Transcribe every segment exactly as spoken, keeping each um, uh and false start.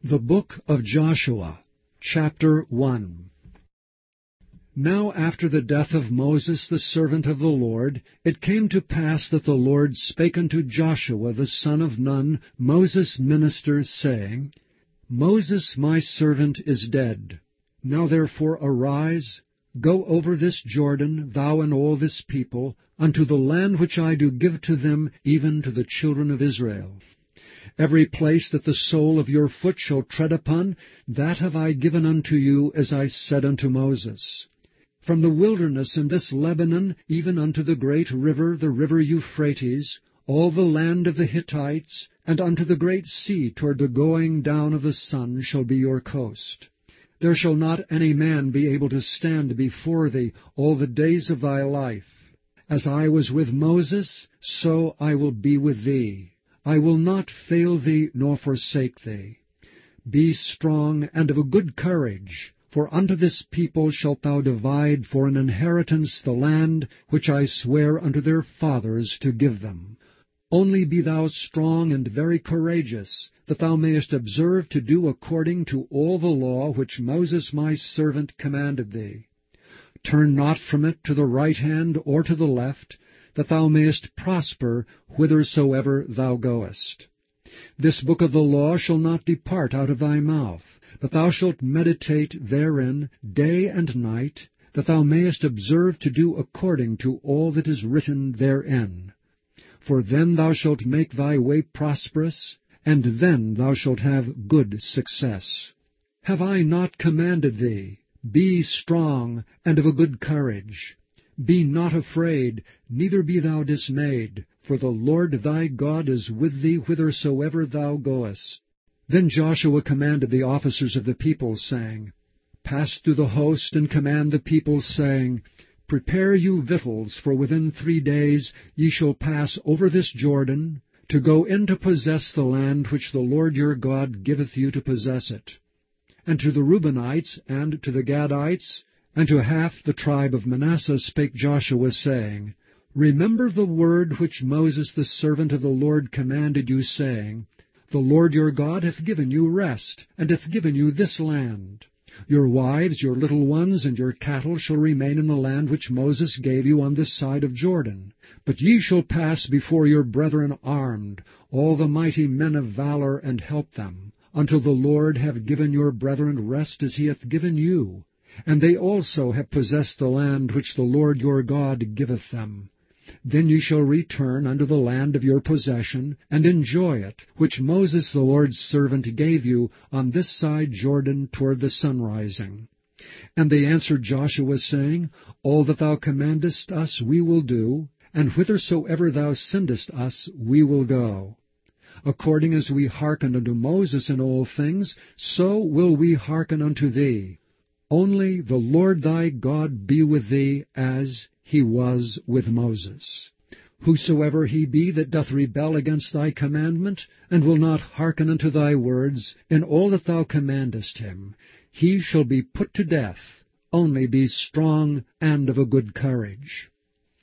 The Book of Joshua, Chapter one. Now after the death of Moses the servant of the Lord, it came to pass that the Lord spake unto Joshua the son of Nun, Moses' minister, saying, Moses my servant is dead. Now therefore arise, go over this Jordan, thou and all this people, unto the land which I do give to them, even to the children of Israel. Every place that the sole of your foot shall tread upon, that have I given unto you, as I said unto Moses. From the wilderness in this Lebanon, even unto the great river, the river Euphrates, all the land of the Hittites, and unto the great sea toward the going down of the sun shall be your coast. There shall not any man be able to stand before thee all the days of thy life. As I was with Moses, so I will be with thee. I will not fail thee nor forsake thee. Be strong and of a good courage, for unto this people shalt thou divide for an inheritance the land which I swear unto their fathers to give them. Only be thou strong and very courageous, that thou mayest observe to do according to all the law which Moses my servant commanded thee. Turn not from it to the right hand or to the left, that thou mayest prosper whithersoever thou goest. This book of the law shall not depart out of thy mouth, but thou shalt meditate therein day and night, that thou mayest observe to do according to all that is written therein. For then thou shalt make thy way prosperous, and then thou shalt have good success. Have I not commanded thee? Be strong and of a good courage. Be not afraid, neither be thou dismayed, for the Lord thy God is with thee whithersoever thou goest. Then Joshua commanded the officers of the people, saying, Pass through the host, and command the people, saying, Prepare you victuals, for within three days ye shall pass over this Jordan, to go in to possess the land which the Lord your God giveth you to possess it. And to the Reubenites, and to the Gadites, and to half the tribe of Manasseh spake Joshua, saying, Remember the word which Moses the servant of the Lord commanded you, saying, The Lord your God hath given you rest, and hath given you this land. Your wives, your little ones, and your cattle shall remain in the land which Moses gave you on this side of Jordan. But ye shall pass before your brethren armed, all the mighty men of valor, and help them, until the Lord have given your brethren rest as he hath given you. And they also have possessed the land which the Lord your God giveth them. Then ye shall return unto the land of your possession, and enjoy it, which Moses the Lord's servant gave you on this side Jordan toward the sunrising. And they answered Joshua, saying, All that thou commandest us we will do, and whithersoever thou sendest us we will go. According as we hearkened unto Moses in all things, so will we hearken unto thee. Only the Lord thy God be with thee, as he was with Moses. Whosoever he be that doth rebel against thy commandment, and will not hearken unto thy words, in all that thou commandest him, he shall be put to death. Only be strong and of a good courage.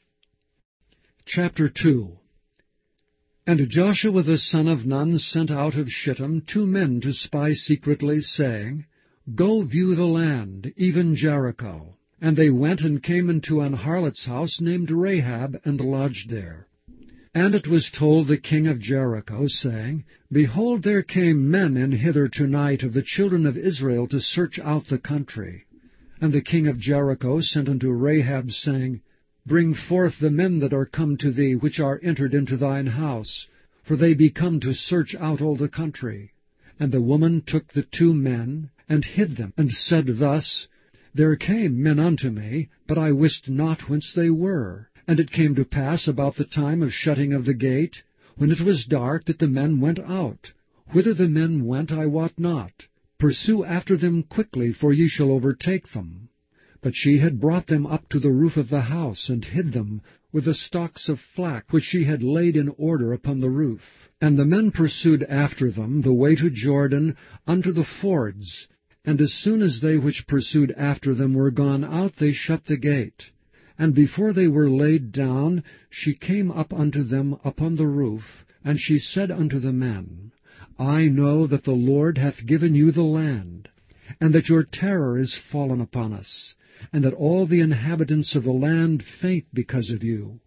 Chapter two. And Joshua the son of Nun sent out of Shittim two men to spy secretly, saying, Go view the land, even Jericho. And they went and came into an harlot's house named Rahab, and lodged there. And it was told the king of Jericho, saying, Behold, there came men in hither tonight of the children of Israel to search out the country. And the king of Jericho sent unto Rahab, saying, Bring forth the men that are come to thee, which are entered into thine house, for they be come to search out all the country. And the woman took the two men, and hid them, and said thus, There came men unto me, but I wist not whence they were. And it came to pass about the time of shutting of the gate, when it was dark, that the men went out. Whither the men went I wot not. Pursue after them quickly, for ye shall overtake them. But she had brought them up to the roof of the house, and hid them with the stalks of flax which she had laid in order upon the roof. And the men pursued after them the way to Jordan unto the fords. And as soon as they which pursued after them were gone out, they shut the gate. And before they were laid down, she came up unto them upon the roof, and she said unto the men, I know that the Lord hath given you the land, and that your terror is fallen upon us, and that all the inhabitants of the land faint because of you.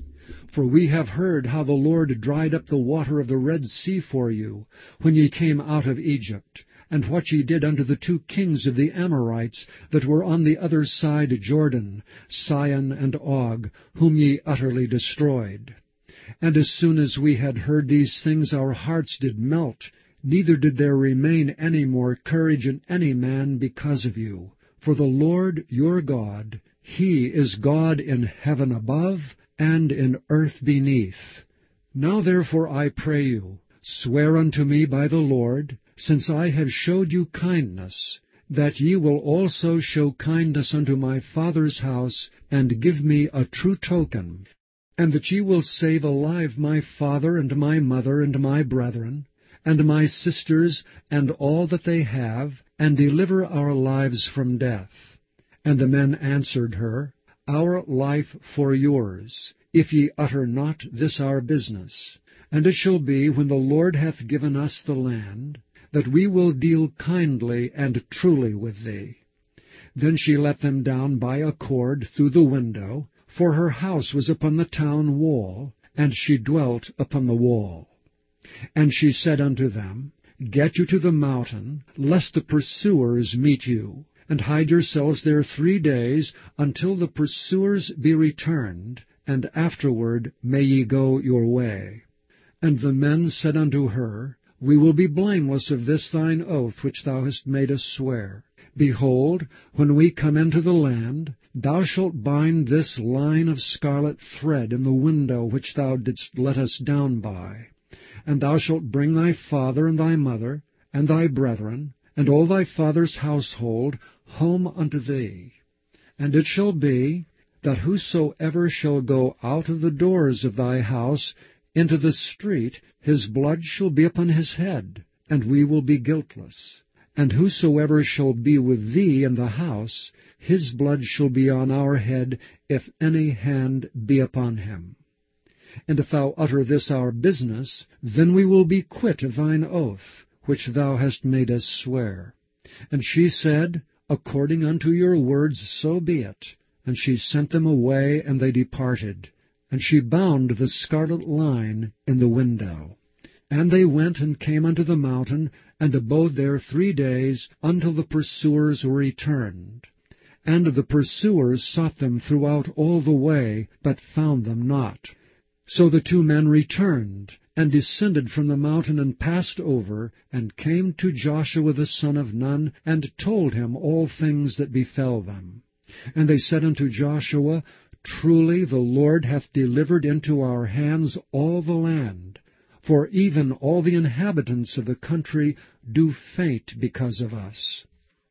For we have heard how the Lord dried up the water of the Red Sea for you, when ye came out of Egypt, and what ye did unto the two kings of the Amorites that were on the other side Jordan, Sihon and Og, whom ye utterly destroyed. And as soon as we had heard these things, our hearts did melt, neither did there remain any more courage in any man because of you. For the Lord your God, He is God in heaven above, and in earth beneath. Now therefore I pray you, swear unto me by the Lord, since I have showed you kindness, that ye will also show kindness unto my father's house, and give me a true token, and that ye will save alive my father and my mother and my brethren, and my sisters, and all that they have, and deliver our lives from death. And the men answered her, Our life for yours, if ye utter not this our business. And it shall be, when the Lord hath given us the land, that we will deal kindly and truly with thee. Then she let them down by a cord through the window, for her house was upon the town wall, and she dwelt upon the wall. And she said unto them, Get you to the mountain, lest the pursuers meet you, and hide yourselves there three days, until the pursuers be returned, and afterward may ye go your way. And the men said unto her, We will be blameless of this thine oath which thou hast made us swear. Behold, when we come into the land, thou shalt bind this line of scarlet thread in the window which thou didst let us down by. And thou shalt bring thy father and thy mother, and thy brethren, and all thy father's household, home unto thee. And it shall be, that whosoever shall go out of the doors of thy house into the street, his blood shall be upon his head, and we will be guiltless. And whosoever shall be with thee in the house, his blood shall be on our head, if any hand be upon him. And if thou utter this our business, then we will be quit of thine oath, which thou hast made us swear. And she said, According unto your words, so be it. And she sent them away, and they departed. And she bound the scarlet line in the window. And they went and came unto the mountain, and abode there three days, until the pursuers were returned. And the pursuers sought them throughout all the way, but found them not. So the two men returned, and descended from the mountain, and passed over, and came to Joshua the son of Nun, and told him all things that befell them. And they said unto Joshua, Truly the Lord hath delivered into our hands all the land, for even all the inhabitants of the country do faint because of us.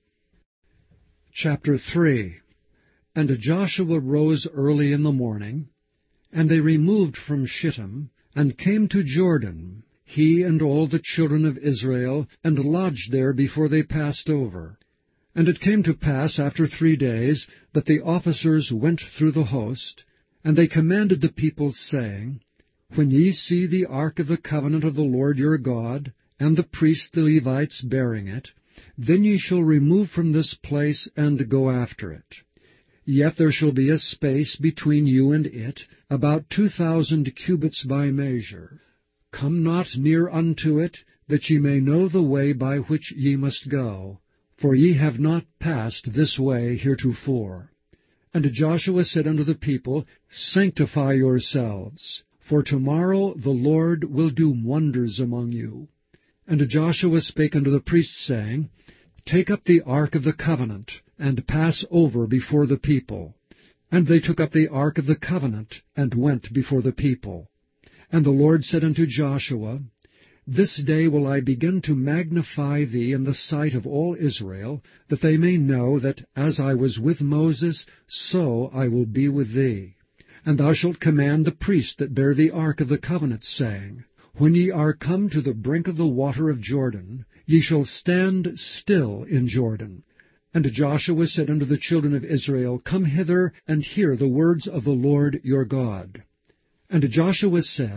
Chapter three. And Joshua rose early in the morning, and they removed from Shittim, and came to Jordan, he and all the children of Israel, and lodged there before they passed over. And it came to pass after three days, that the officers went through the host, and they commanded the people, saying, When ye see the ark of the covenant of the Lord your God, and the priests the Levites bearing it, then ye shall remove from this place, and go after it. Yet there shall be a space between you and it, about two thousand cubits by measure. Come not near unto it, that ye may know the way by which ye must go, for ye have not passed this way heretofore. And Joshua said unto the people, Sanctify yourselves, for tomorrow the Lord will do wonders among you. And Joshua spake unto the priests, saying, Take up the ark of the covenant, and pass over before the people. And they took up the ark of the covenant, and went before the people. And the Lord said unto Joshua, This day will I begin to magnify thee in the sight of all Israel, that they may know that as I was with Moses, so I will be with thee. And thou shalt command the priests that bear the ark of the covenant, saying, When ye are come to the brink of the water of Jordan, ye shall stand still in Jordan. And Joshua said unto the children of Israel, Come hither, and hear the words of the Lord your God. And Joshua said,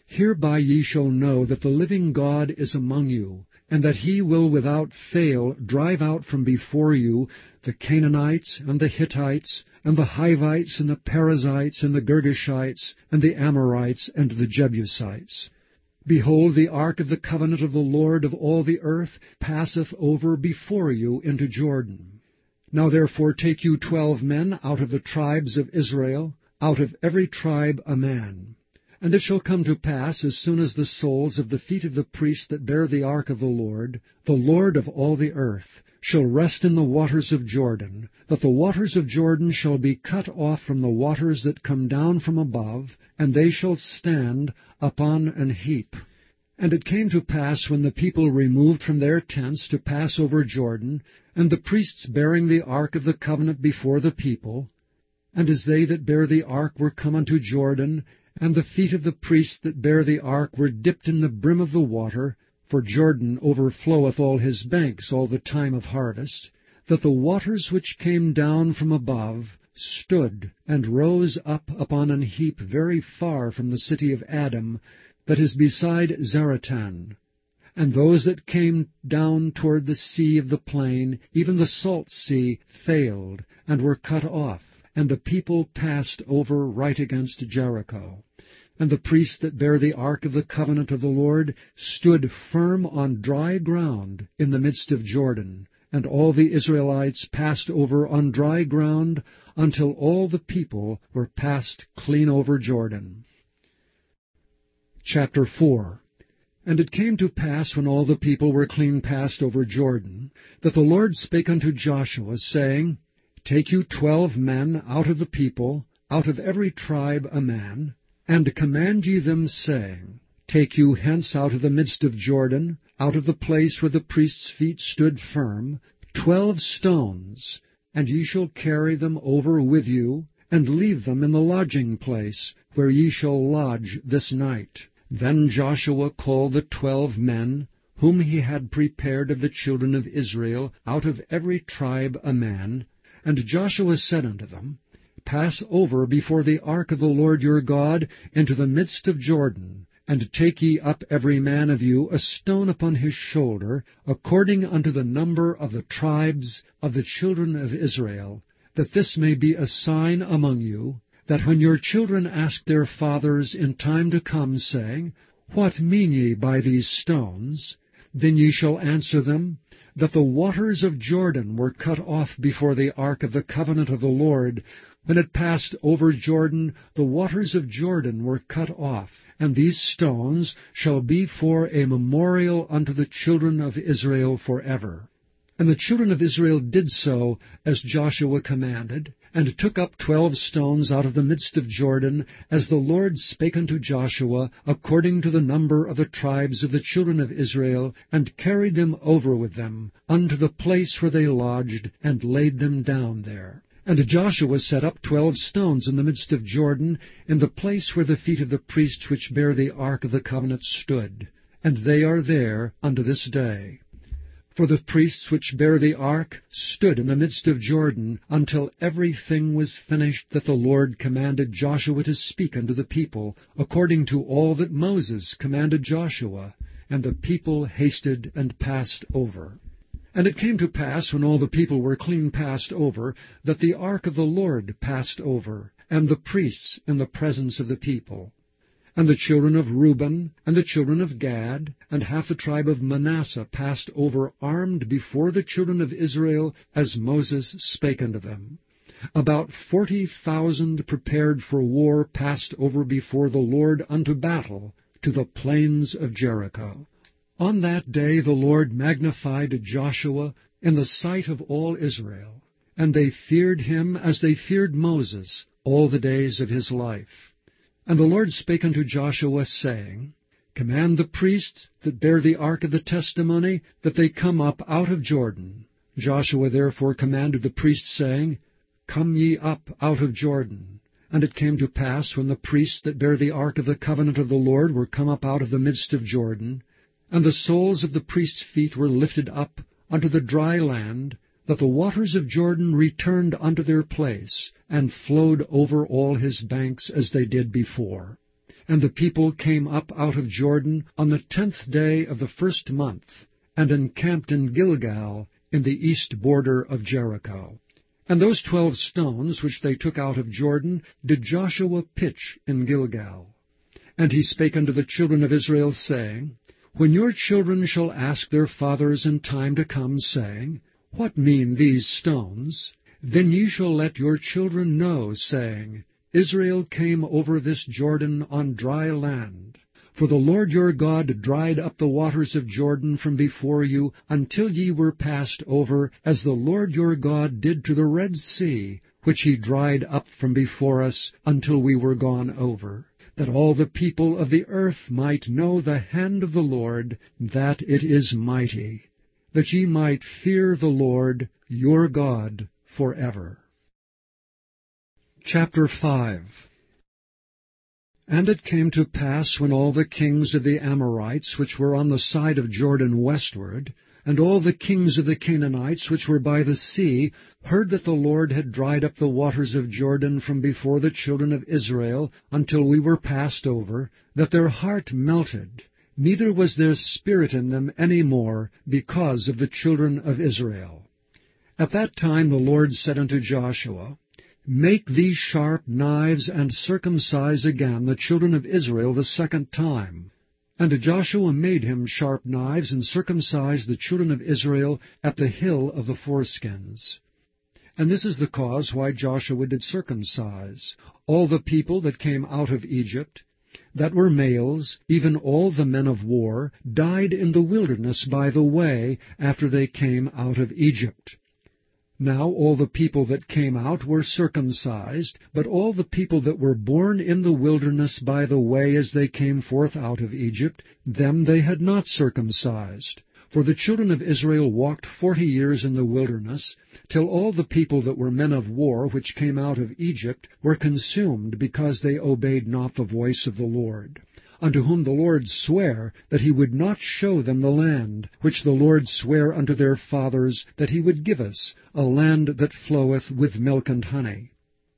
Hereby ye shall know that the living God is among you, and that he will without fail drive out from before you the Canaanites, and the Hittites, and the Hivites, and the Perizzites, and the Girgashites, and the Amorites, and the Jebusites. Behold, the ark of the covenant of the Lord of all the earth passeth over before you into Jordan. Now therefore take you twelve men out of the tribes of Israel, out of every tribe a man. And it shall come to pass, as soon as the soles of the feet of the priests that bear the ark of the Lord, the Lord of all the earth, shall rest in the waters of Jordan, that the waters of Jordan shall be cut off from the waters that come down from above, and they shall stand upon an heap. And it came to pass, when the people removed from their tents to pass over Jordan, and the priests bearing the ark of the covenant before the people, and as they that bear the ark were come unto Jordan, and the feet of the priests that bear the ark were dipped in the brim of the water, for Jordan overfloweth all his banks all the time of harvest, that the waters which came down from above stood and rose up upon an heap very far from the city of Adam, that is beside Zaratan. And those that came down toward the sea of the plain, even the salt sea, failed, and were cut off. And the people passed over right against Jericho. And the priests that bear the ark of the covenant of the Lord stood firm on dry ground in the midst of Jordan. And all the Israelites passed over on dry ground until all the people were passed clean over Jordan. Chapter four. And it came to pass, when all the people were clean passed over Jordan, that the Lord spake unto Joshua, saying, Take you twelve men out of the people, out of every tribe a man, and command ye them, saying, Take you hence out of the midst of Jordan, out of the place where the priest's feet stood firm, twelve stones, and ye shall carry them over with you, and leave them in the lodging place, where ye shall lodge this night. Then Joshua called the twelve men, whom he had prepared of the children of Israel, out of every tribe a man, and Joshua said unto them, Pass over before the ark of the Lord your God into the midst of Jordan, and take ye up every man of you a stone upon his shoulder, according unto the number of the tribes of the children of Israel, that this may be a sign among you, that when your children ask their fathers in time to come, saying, What mean ye by these stones? Then ye shall answer them, that the waters of Jordan were cut off before the ark of the covenant of the Lord. When it passed over Jordan, the waters of Jordan were cut off, and these stones shall be for a memorial unto the children of Israel forever. And the children of Israel did so as Joshua commanded, and took up twelve stones out of the midst of Jordan, as the Lord spake unto Joshua, according to the number of the tribes of the children of Israel, and carried them over with them unto the place where they lodged, and laid them down there. And Joshua set up twelve stones in the midst of Jordan, in the place where the feet of the priests which bear the ark of the covenant stood. And they are there unto this day. For the priests which bear the ark stood in the midst of Jordan, until everything was finished that the Lord commanded Joshua to speak unto the people, according to all that Moses commanded Joshua. And the people hasted and passed over. And it came to pass, when all the people were clean passed over, that the ark of the Lord passed over, and the priests in the presence of the people. And the children of Reuben, and the children of Gad, and half the tribe of Manasseh passed over armed before the children of Israel, as Moses spake unto them. About forty thousand prepared for war passed over before the Lord unto battle, to the plains of Jericho. On that day the Lord magnified Joshua in the sight of all Israel, and they feared him as they feared Moses all the days of his life. And the Lord spake unto Joshua, saying, Command the priests that bear the ark of the testimony, that they come up out of Jordan. Joshua therefore commanded the priests, saying, Come ye up out of Jordan. And it came to pass, when the priests that bear the ark of the covenant of the Lord were come up out of the midst of Jordan, and the soles of the priests' feet were lifted up unto the dry land, that the waters of Jordan returned unto their place, and flowed over all his banks as they did before. And the people came up out of Jordan on the tenth day of the first month, and encamped in Gilgal, in the east border of Jericho. And those twelve stones which they took out of Jordan did Joshua pitch in Gilgal. And he spake unto the children of Israel, saying, When your children shall ask their fathers in time to come, saying, What mean these stones? Then ye shall let your children know, saying, Israel came over this Jordan on dry land. For the Lord your God dried up the waters of Jordan from before you, until ye were passed over, as the Lord your God did to the Red Sea, which he dried up from before us, until we were gone over, that all the people of the earth might know the hand of the Lord, that it is mighty, that ye might fear the Lord your God forever. Chapter five. And it came to pass, when all the kings of the Amorites, which were on the side of Jordan westward, and all the kings of the Canaanites, which were by the sea, heard that the Lord had dried up the waters of Jordan from before the children of Israel, until we were passed over, that their heart melted, neither was there spirit in them any more, because of the children of Israel. At that time the Lord said unto Joshua, Make these sharp knives, and circumcise again the children of Israel the second time. And Joshua made him sharp knives, and circumcised the children of Israel at the hill of the foreskins. And this is the cause why Joshua did circumcise all the people that came out of Egypt, that were males, even all the men of war, died in the wilderness by the way, after they came out of Egypt. Now all the people that came out were circumcised, but all the people that were born in the wilderness by the way as they came forth out of Egypt, them they had not circumcised. For the children of Israel walked forty years in the wilderness, till all the people that were men of war which came out of Egypt were consumed, because they obeyed not the voice of the Lord, unto whom the Lord sware that he would not show them the land, which the Lord sware unto their fathers that he would give us, a land that floweth with milk and honey.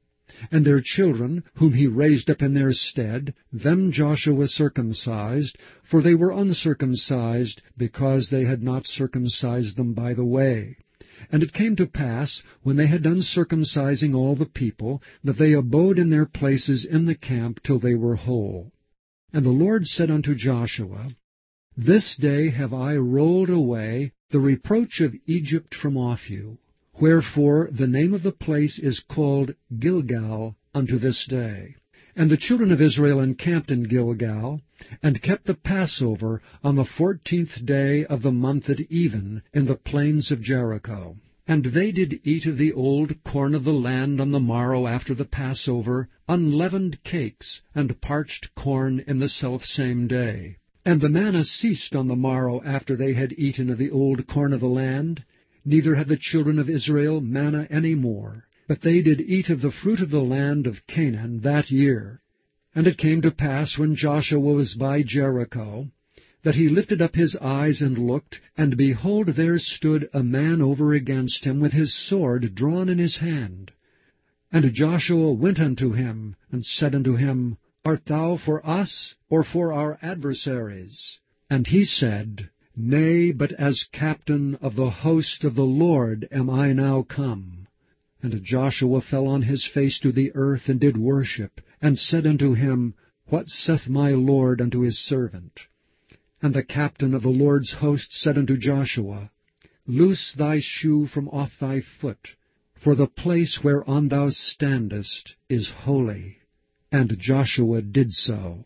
And their children, whom he raised up in their stead, them Joshua circumcised, for they were uncircumcised, because they had not circumcised them by the way. And it came to pass, when they had done circumcising all the people, that they abode in their places in the camp till they were whole. And the Lord said unto Joshua, This day have I rolled away the reproach of Egypt from off you. Wherefore the name of the place is called Gilgal unto this day. And the children of Israel encamped in Gilgal, and kept the Passover on the fourteenth day of the month at even, in the plains of Jericho. And they did eat of the old corn of the land on the morrow after the Passover, unleavened cakes, and parched corn in the selfsame day. And the manna ceased on the morrow after they had eaten of the old corn of the land. Neither had the children of Israel manna any more, but they did eat of the fruit of the land of Canaan that year. And it came to pass, when Joshua was by Jericho, that he lifted up his eyes and looked, and behold, there stood a man over against him with his sword drawn in his hand. And Joshua went unto him, and said unto him, Art thou for us, or for our adversaries? And he said, Nay, but as captain of the host of the Lord am I now come. And Joshua fell on his face to the earth, and did worship, and said unto him, What saith my Lord unto his servant? And the captain of the Lord's host said unto Joshua, Loose thy shoe from off thy foot, for the place whereon thou standest is holy. And Joshua did so.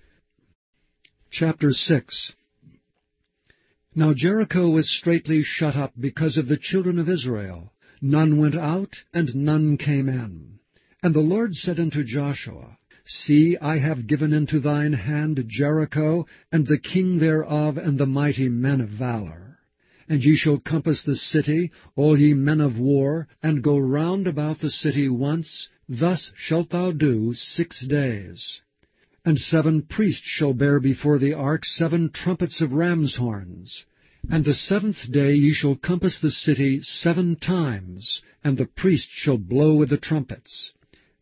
Chapter six. Now Jericho was straitly shut up because of the children of Israel. None went out, and none came in. And the Lord said unto Joshua, See, I have given into thine hand Jericho, and the king thereof, and the mighty men of valor. And ye shall compass the city, all ye men of war, and go round about the city once. Thus shalt thou do six days. And seven priests shall bear before the ark seven trumpets of ram's horns. And the seventh day ye shall compass the city seven times, and the priests shall blow with the trumpets.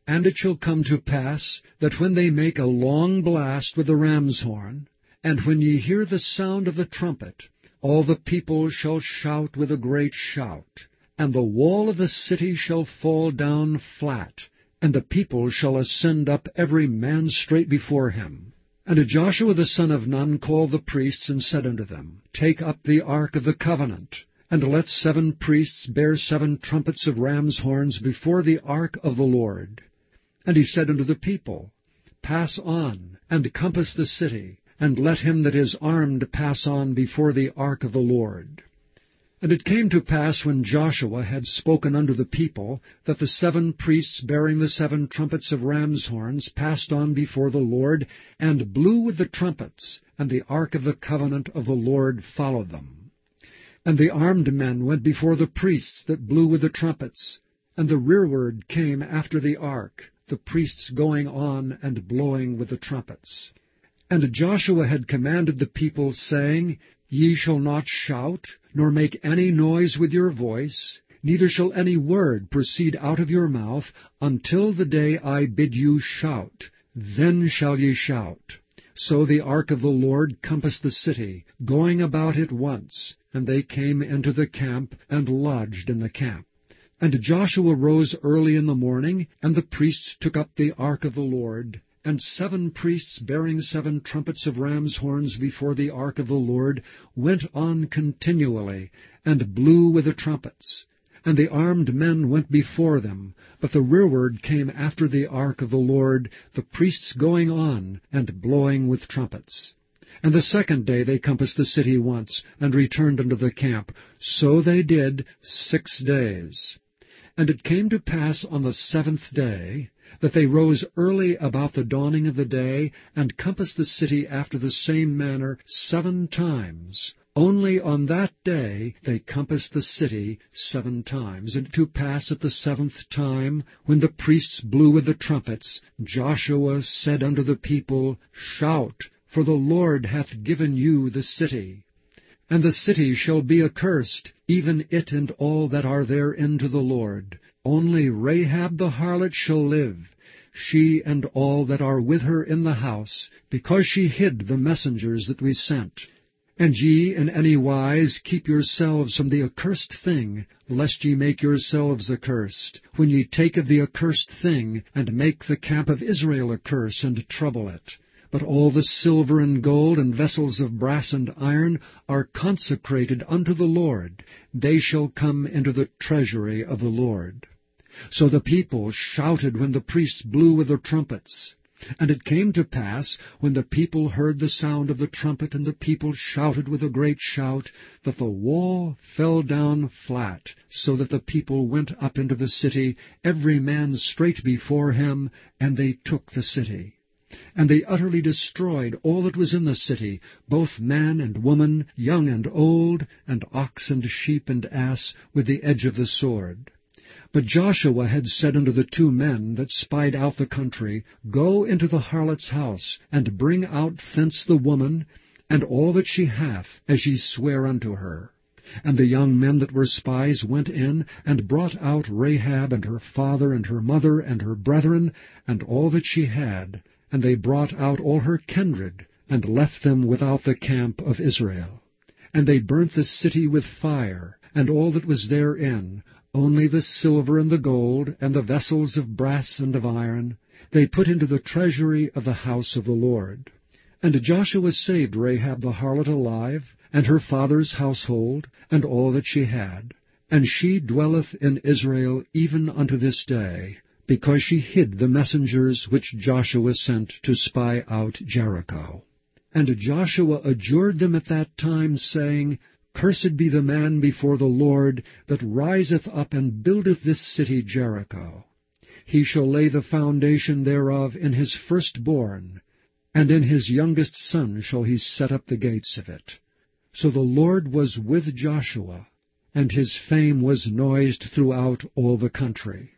And it shall come to pass, that when they make a long blast with the ram's horn, and when ye hear the sound of the trumpet, all the people shall shout with a great shout, and the wall of the city shall fall down flat, and the people shall ascend up every man straight before him. And Joshua the son of Nun called the priests, and said unto them, Take up the ark of the covenant, and let seven priests bear seven trumpets of ram's horns before the ark of the Lord. And he said unto the people, Pass on, and compass the city, and let him that is armed pass on before the ark of the Lord. And it came to pass, when Joshua had spoken unto the people, that the seven priests bearing the seven trumpets of ram's horns passed on before the Lord, and blew with the trumpets, and the ark of the covenant of the Lord followed them. And the armed men went before the priests that blew with the trumpets, and the rearward came after the ark, the priests going on and blowing with the trumpets. And Joshua had commanded the people, saying, Ye shall not shout, nor make any noise with your voice, neither shall any word proceed out of your mouth, until the day I bid you shout. Then shall ye shout. So the ark of the Lord compassed the city, going about it once, and they came into the camp, and lodged in the camp. And Joshua rose early in the morning, and the priests took up the ark of the Lord, and seven priests bearing seven trumpets of ram's horns before the ark of the Lord went on continually, and blew with the trumpets. And the armed men went before them, but the rearward came after the ark of the Lord, the priests going on, and blowing with trumpets. And the second day they compassed the city once, and returned unto the camp. So they did six days. And it came to pass on the seventh day, that they rose early about the dawning of the day, and compassed the city after the same manner seven times. Only on that day they compassed the city seven times. And to pass at the seventh time, when the priests blew with the trumpets, Joshua said unto the people, Shout, for the Lord hath given you the city. And the city shall be accursed, even it and all that are therein to the Lord. Only Rahab the harlot shall live, she and all that are with her in the house, because she hid the messengers that we sent. And ye in any wise keep yourselves from the accursed thing, lest ye make yourselves accursed, when ye take of the accursed thing, and make the camp of Israel a curse, and trouble it. But all the silver and gold and vessels of brass and iron are consecrated unto the Lord. They shall come into the treasury of the Lord. So the people shouted when the priests blew with the trumpets. And it came to pass, when the people heard the sound of the trumpet, and the people shouted with a great shout, that the wall fell down flat, so that the people went up into the city, every man straight before him, and they took the city. And they utterly destroyed all that was in the city, both man and woman, young and old, and ox and sheep and ass, with the edge of the sword. But Joshua had said unto the two men that spied out the country, Go into the harlot's house, and bring out thence the woman, and all that she hath, as ye swear unto her. And the young men that were spies went in, and brought out Rahab, and her father, and her mother, and her brethren, and all that she had. And they brought out all her kindred, and left them without the camp of Israel. And they burnt the city with fire, and all that was therein, only the silver and the gold, and the vessels of brass and of iron, they put into the treasury of the house of the Lord. And Joshua saved Rahab the harlot alive, and her father's household, and all that she had. And she dwelleth in Israel even unto this day, because she hid the messengers which Joshua sent to spy out Jericho. And Joshua adjured them at that time, saying, Cursed be the man before the Lord that riseth up and buildeth this city Jericho. He shall lay the foundation thereof in his firstborn, and in his youngest son shall he set up the gates of it. So the Lord was with Joshua, and his fame was noised throughout all the country.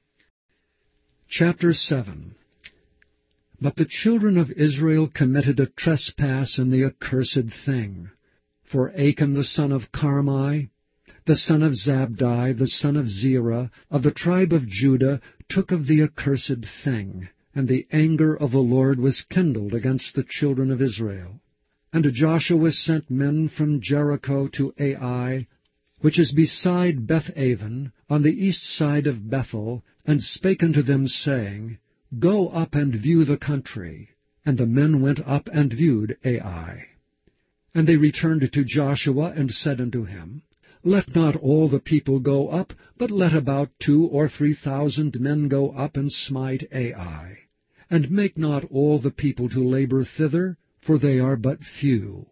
Chapter seven. But the children of Israel committed a trespass in the accursed thing. For Achan the son of Carmi, the son of Zabdi, the son of Zerah, of the tribe of Judah, took of the accursed thing, and the anger of the Lord was kindled against the children of Israel. And Joshua sent men from Jericho to Ai, which is beside Bethaven, on the east side of Bethel, and spake unto them, saying, Go up and view the country. And the men went up and viewed Ai. And they returned to Joshua, and said unto him, Let not all the people go up, but let about two or three thousand men go up and smite Ai. And make not all the people to labor thither, for they are but few.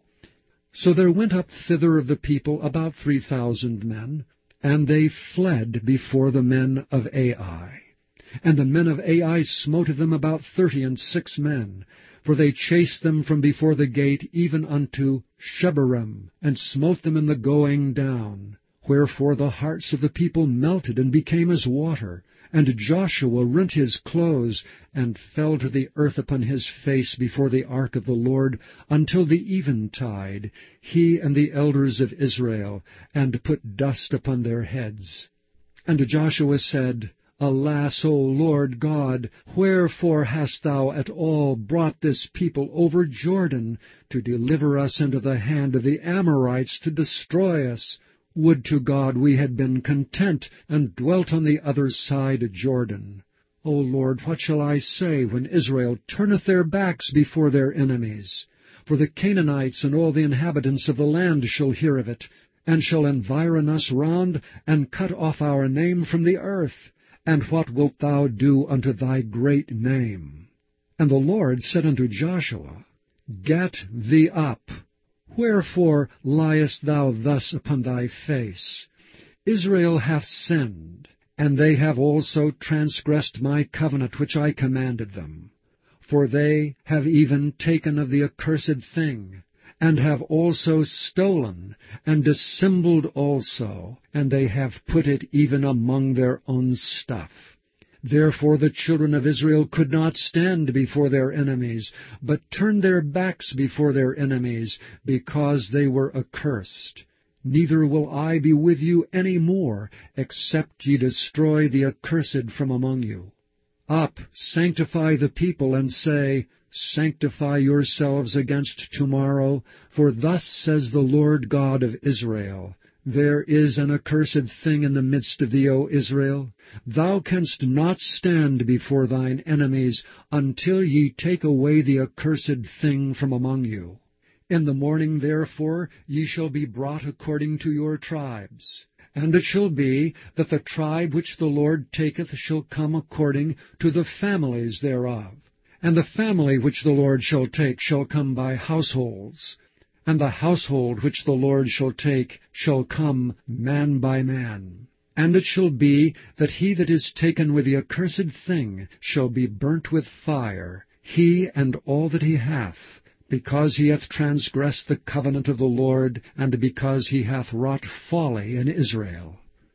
So there went up thither of the people about three thousand men, and they fled before the men of Ai. And the men of Ai smote of them about thirty and six men, for they chased them from before the gate even unto Shebarim, and smote them in the going down. Wherefore the hearts of the people melted and became as water. And Joshua rent his clothes, and fell to the earth upon his face before the ark of the Lord, until the eventide, he and the elders of Israel, and put dust upon their heads. And Joshua said, Alas, O Lord God, wherefore hast thou at all brought this people over Jordan, to deliver us into the hand of the Amorites, to destroy us? Would to God we had been content, and dwelt on the other side of Jordan. O Lord, what shall I say when Israel turneth their backs before their enemies? For the Canaanites and all the inhabitants of the land shall hear of it, and shall environ us round, and cut off our name from the earth. And what wilt thou do unto thy great name? And the Lord said unto Joshua, Get thee up. Wherefore liest thou thus upon thy face? Israel hath sinned, and they have also transgressed my covenant which I commanded them. For they have even taken of the accursed thing, and have also stolen, and dissembled also, and they have put it even among their own stuff. Therefore the children of Israel could not stand before their enemies, but turned their backs before their enemies, because they were accursed. Neither will I be with you any more, except ye destroy the accursed from among you. Up, sanctify the people, and say, Sanctify yourselves against tomorrow, for thus says the Lord God of Israel, There is an accursed thing in the midst of thee, O Israel. Thou canst not stand before thine enemies, until ye take away the accursed thing from among you. In the morning, therefore, ye shall be brought according to your tribes. And it shall be that the tribe which the Lord taketh shall come according to the families thereof. And the family which the Lord shall take shall come by households. And the household which the Lord shall take shall come man by man. And it shall be that he that is taken with the accursed thing shall be burnt with fire, he and all that he hath, because he hath transgressed the covenant of the Lord, and because he hath wrought folly in Israel.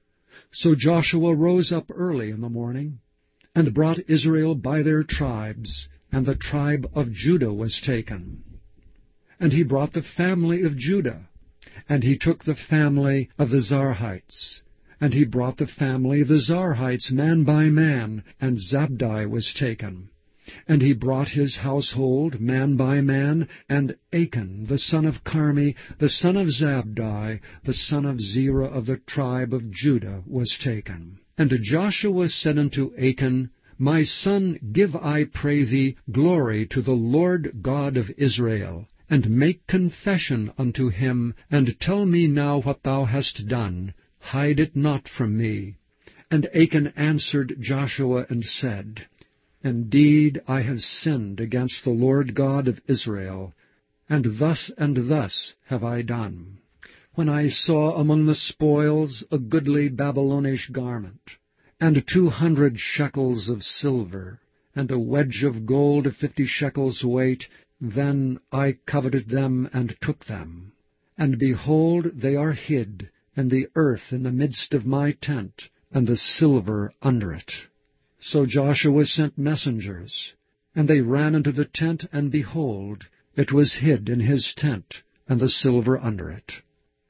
So Joshua rose up early in the morning, and brought Israel by their tribes, and the tribe of Judah was taken. And he brought the family of Judah, and he took the family of the Zarhites. And he brought the family of the Zarhites man by man, and Zabdi was taken. And he brought his household man by man, and Achan the son of Carmi, the son of Zabdi, the son of Zerah of the tribe of Judah, was taken. And Joshua said unto Achan, My son, give, I pray thee, glory to the Lord God of Israel, and make confession unto him, and tell me now what thou hast done. Hide it not from me. And Achan answered Joshua and said, Indeed, I have sinned against the Lord God of Israel, and thus and thus have I done. When I saw among the spoils a goodly Babylonish garment, and two hundred shekels of silver, and a wedge of gold of fifty shekels weight, then I coveted them and took them. And behold, they are hid, and the earth in the midst of my tent, and the silver under it. So Joshua sent messengers, and they ran into the tent, and behold, it was hid in his tent, and the silver under it.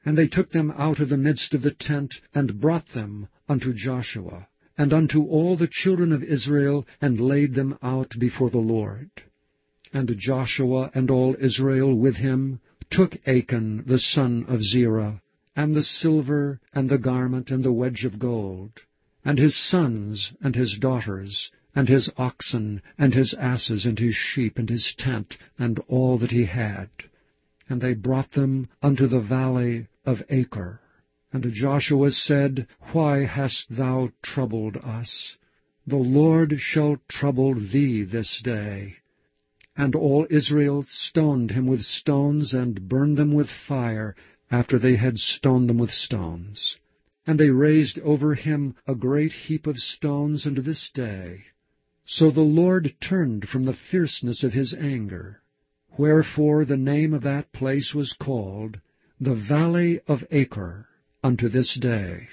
And they took them out of the midst of the tent, and brought them unto Joshua, and unto all the children of Israel, and laid them out before the Lord. And Joshua and all Israel with him took Achan the son of Zerah, and the silver, and the garment, and the wedge of gold, and his sons, and his daughters, and his oxen, and his asses, and his sheep, and his tent, and all that he had. And they brought them unto the valley of Achor. And Joshua said, Why hast thou troubled us? The Lord shall trouble thee this day. And all Israel stoned him with stones, and burned them with fire, after they had stoned them with stones. And they raised over him a great heap of stones unto this day. So the Lord turned from the fierceness of his anger. Wherefore the name of that place was called the Valley of Achor unto this day.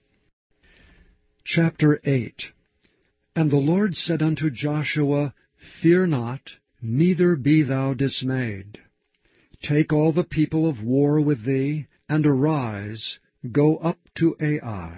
Chapter eight. And the Lord said unto Joshua, Fear not, neither be thou dismayed. Take all the people of war with thee, and arise, go up to Ai.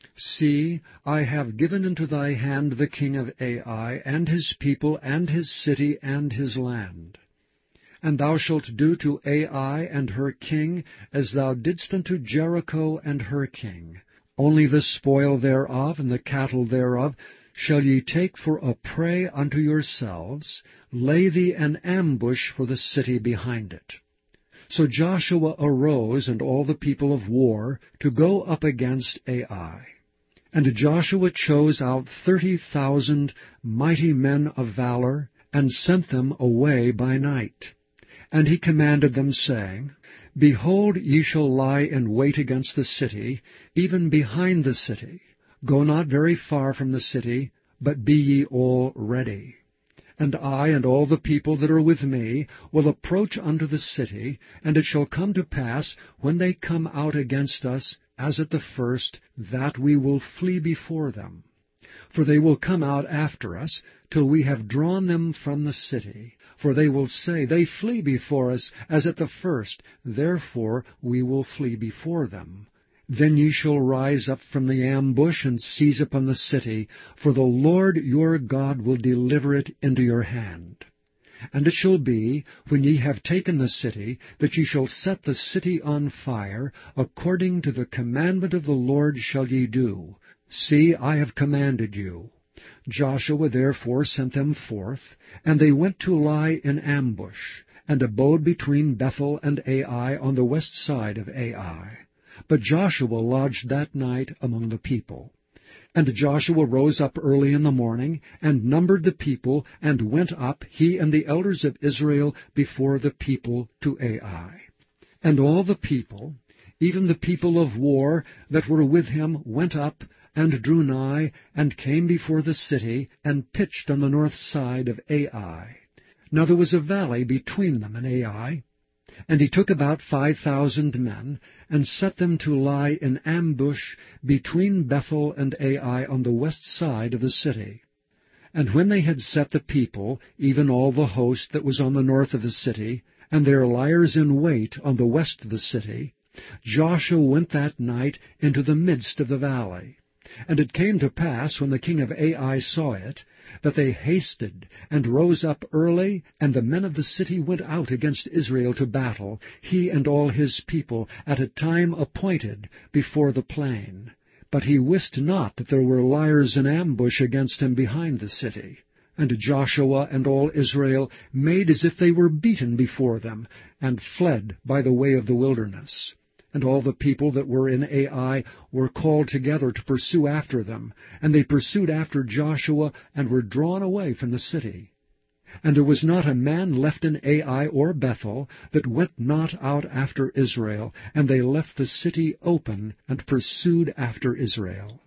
See, I have given into thy hand the king of Ai, and his people, and his city, and his land. And thou shalt do to Ai and her king as thou didst unto Jericho and her king. Only the spoil thereof and the cattle thereof shall ye take for a prey unto yourselves. Lay thee an ambush for the city behind it. So Joshua arose, and all the people of war, to go up against Ai. And Joshua chose out thirty thousand mighty men of valor, and sent them away by night. And he commanded them, saying, Behold, ye shall lie in wait against the city, even behind the city. Go not very far from the city, but be ye all ready. And I and all the people that are with me will approach unto the city, and it shall come to pass, when they come out against us, as at the first, that we will flee before them. For they will come out after us, till we have drawn them from the city. For they will say, They flee before us, as at the first, therefore we will flee before them. Then ye shall rise up from the ambush, and seize upon the city, for the Lord your God will deliver it into your hand. And it shall be, when ye have taken the city, that ye shall set the city on fire, according to the commandment of the Lord shall ye do. See, I have commanded you. Joshua therefore sent them forth, and they went to lie in ambush, and abode between Bethel and Ai on the west side of Ai. But Joshua lodged that night among the people. And Joshua rose up early in the morning, and numbered the people, and went up, he and the elders of Israel, before the people to Ai. And all the people, even the people of war that were with him, went up, and drew nigh, and came before the city, and pitched on the north side of Ai. Now there was a valley between them and Ai. And he took about five thousand men, and set them to lie in ambush between Bethel and Ai on the west side of the city. And when they had set the people, even all the host that was on the north of the city, and their liers in wait on the west of the city, Joshua went that night into the midst of the valley. And it came to pass, when the king of Ai saw it, that they hasted, and rose up early, and the men of the city went out against Israel to battle, he and all his people, at a time appointed, before the plain. But he wist not that there were liers in ambush against him behind the city. And Joshua and all Israel made as if they were beaten before them, and fled by the way of the wilderness. And all the people that were in Ai were called together to pursue after them. And they pursued after Joshua, and were drawn away from the city. And there was not a man left in Ai or Bethel that went not out after Israel. And they left the city open, and pursued after Israel.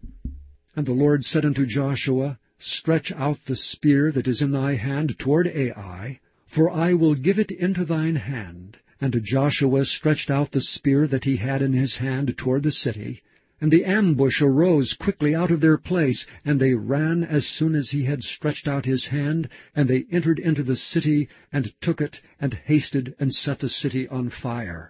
And the Lord said unto Joshua, Stretch out the spear that is in thy hand toward Ai, for I will give it into thine hand. And Joshua stretched out the spear that he had in his hand toward the city. And the ambush arose quickly out of their place, and they ran as soon as he had stretched out his hand, and they entered into the city, and took it, and hasted, and set the city on fire.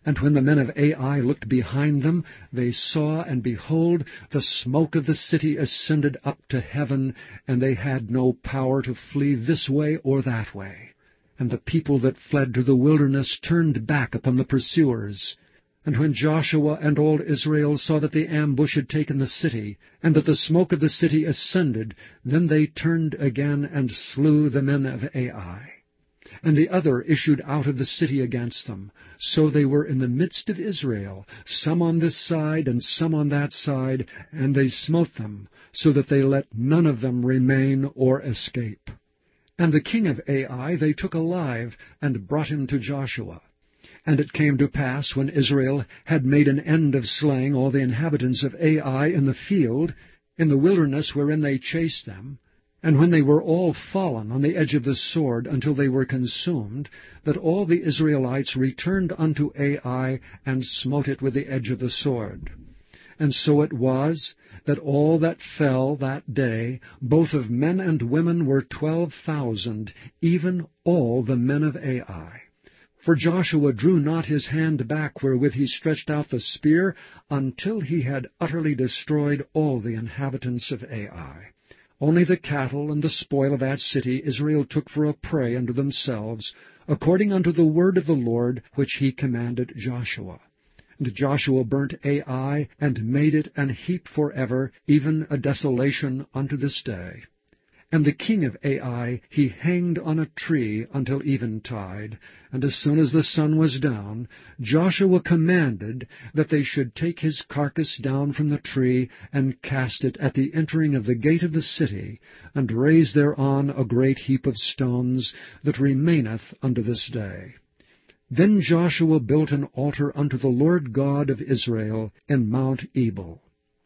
And when the men of Ai looked behind them, they saw, and behold, the smoke of the city ascended up to heaven, and they had no power to flee this way or that way. And the people that fled to the wilderness turned back upon the pursuers. And when Joshua and all Israel saw that the ambush had taken the city, and that the smoke of the city ascended, then they turned again and slew the men of Ai. And the other issued out of the city against them. So they were in the midst of Israel, some on this side and some on that side, and they smote them, so that they let none of them remain or escape. And the king of Ai they took alive, and brought him to Joshua. And it came to pass, when Israel had made an end of slaying all the inhabitants of Ai in the field, in the wilderness wherein they chased them, and when they were all fallen on the edge of the sword until they were consumed, that all the Israelites returned unto Ai, and smote it with the edge of the sword. And so it was, that all that fell that day, both of men and women, were twelve thousand, even all the men of Ai. For Joshua drew not his hand back wherewith he stretched out the spear, until he had utterly destroyed all the inhabitants of Ai. Only the cattle and the spoil of that city Israel took for a prey unto themselves, according unto the word of the Lord which he commanded Joshua. And Joshua burnt Ai, and made it an heap for ever, even a desolation unto this day. And the king of Ai he hanged on a tree until eventide. And as soon as the sun was down, Joshua commanded that they should take his carcass down from the tree, and cast it at the entering of the gate of the city, and raise thereon a great heap of stones, that remaineth unto this day. Then Joshua built an altar unto the Lord God of Israel in Mount Ebal.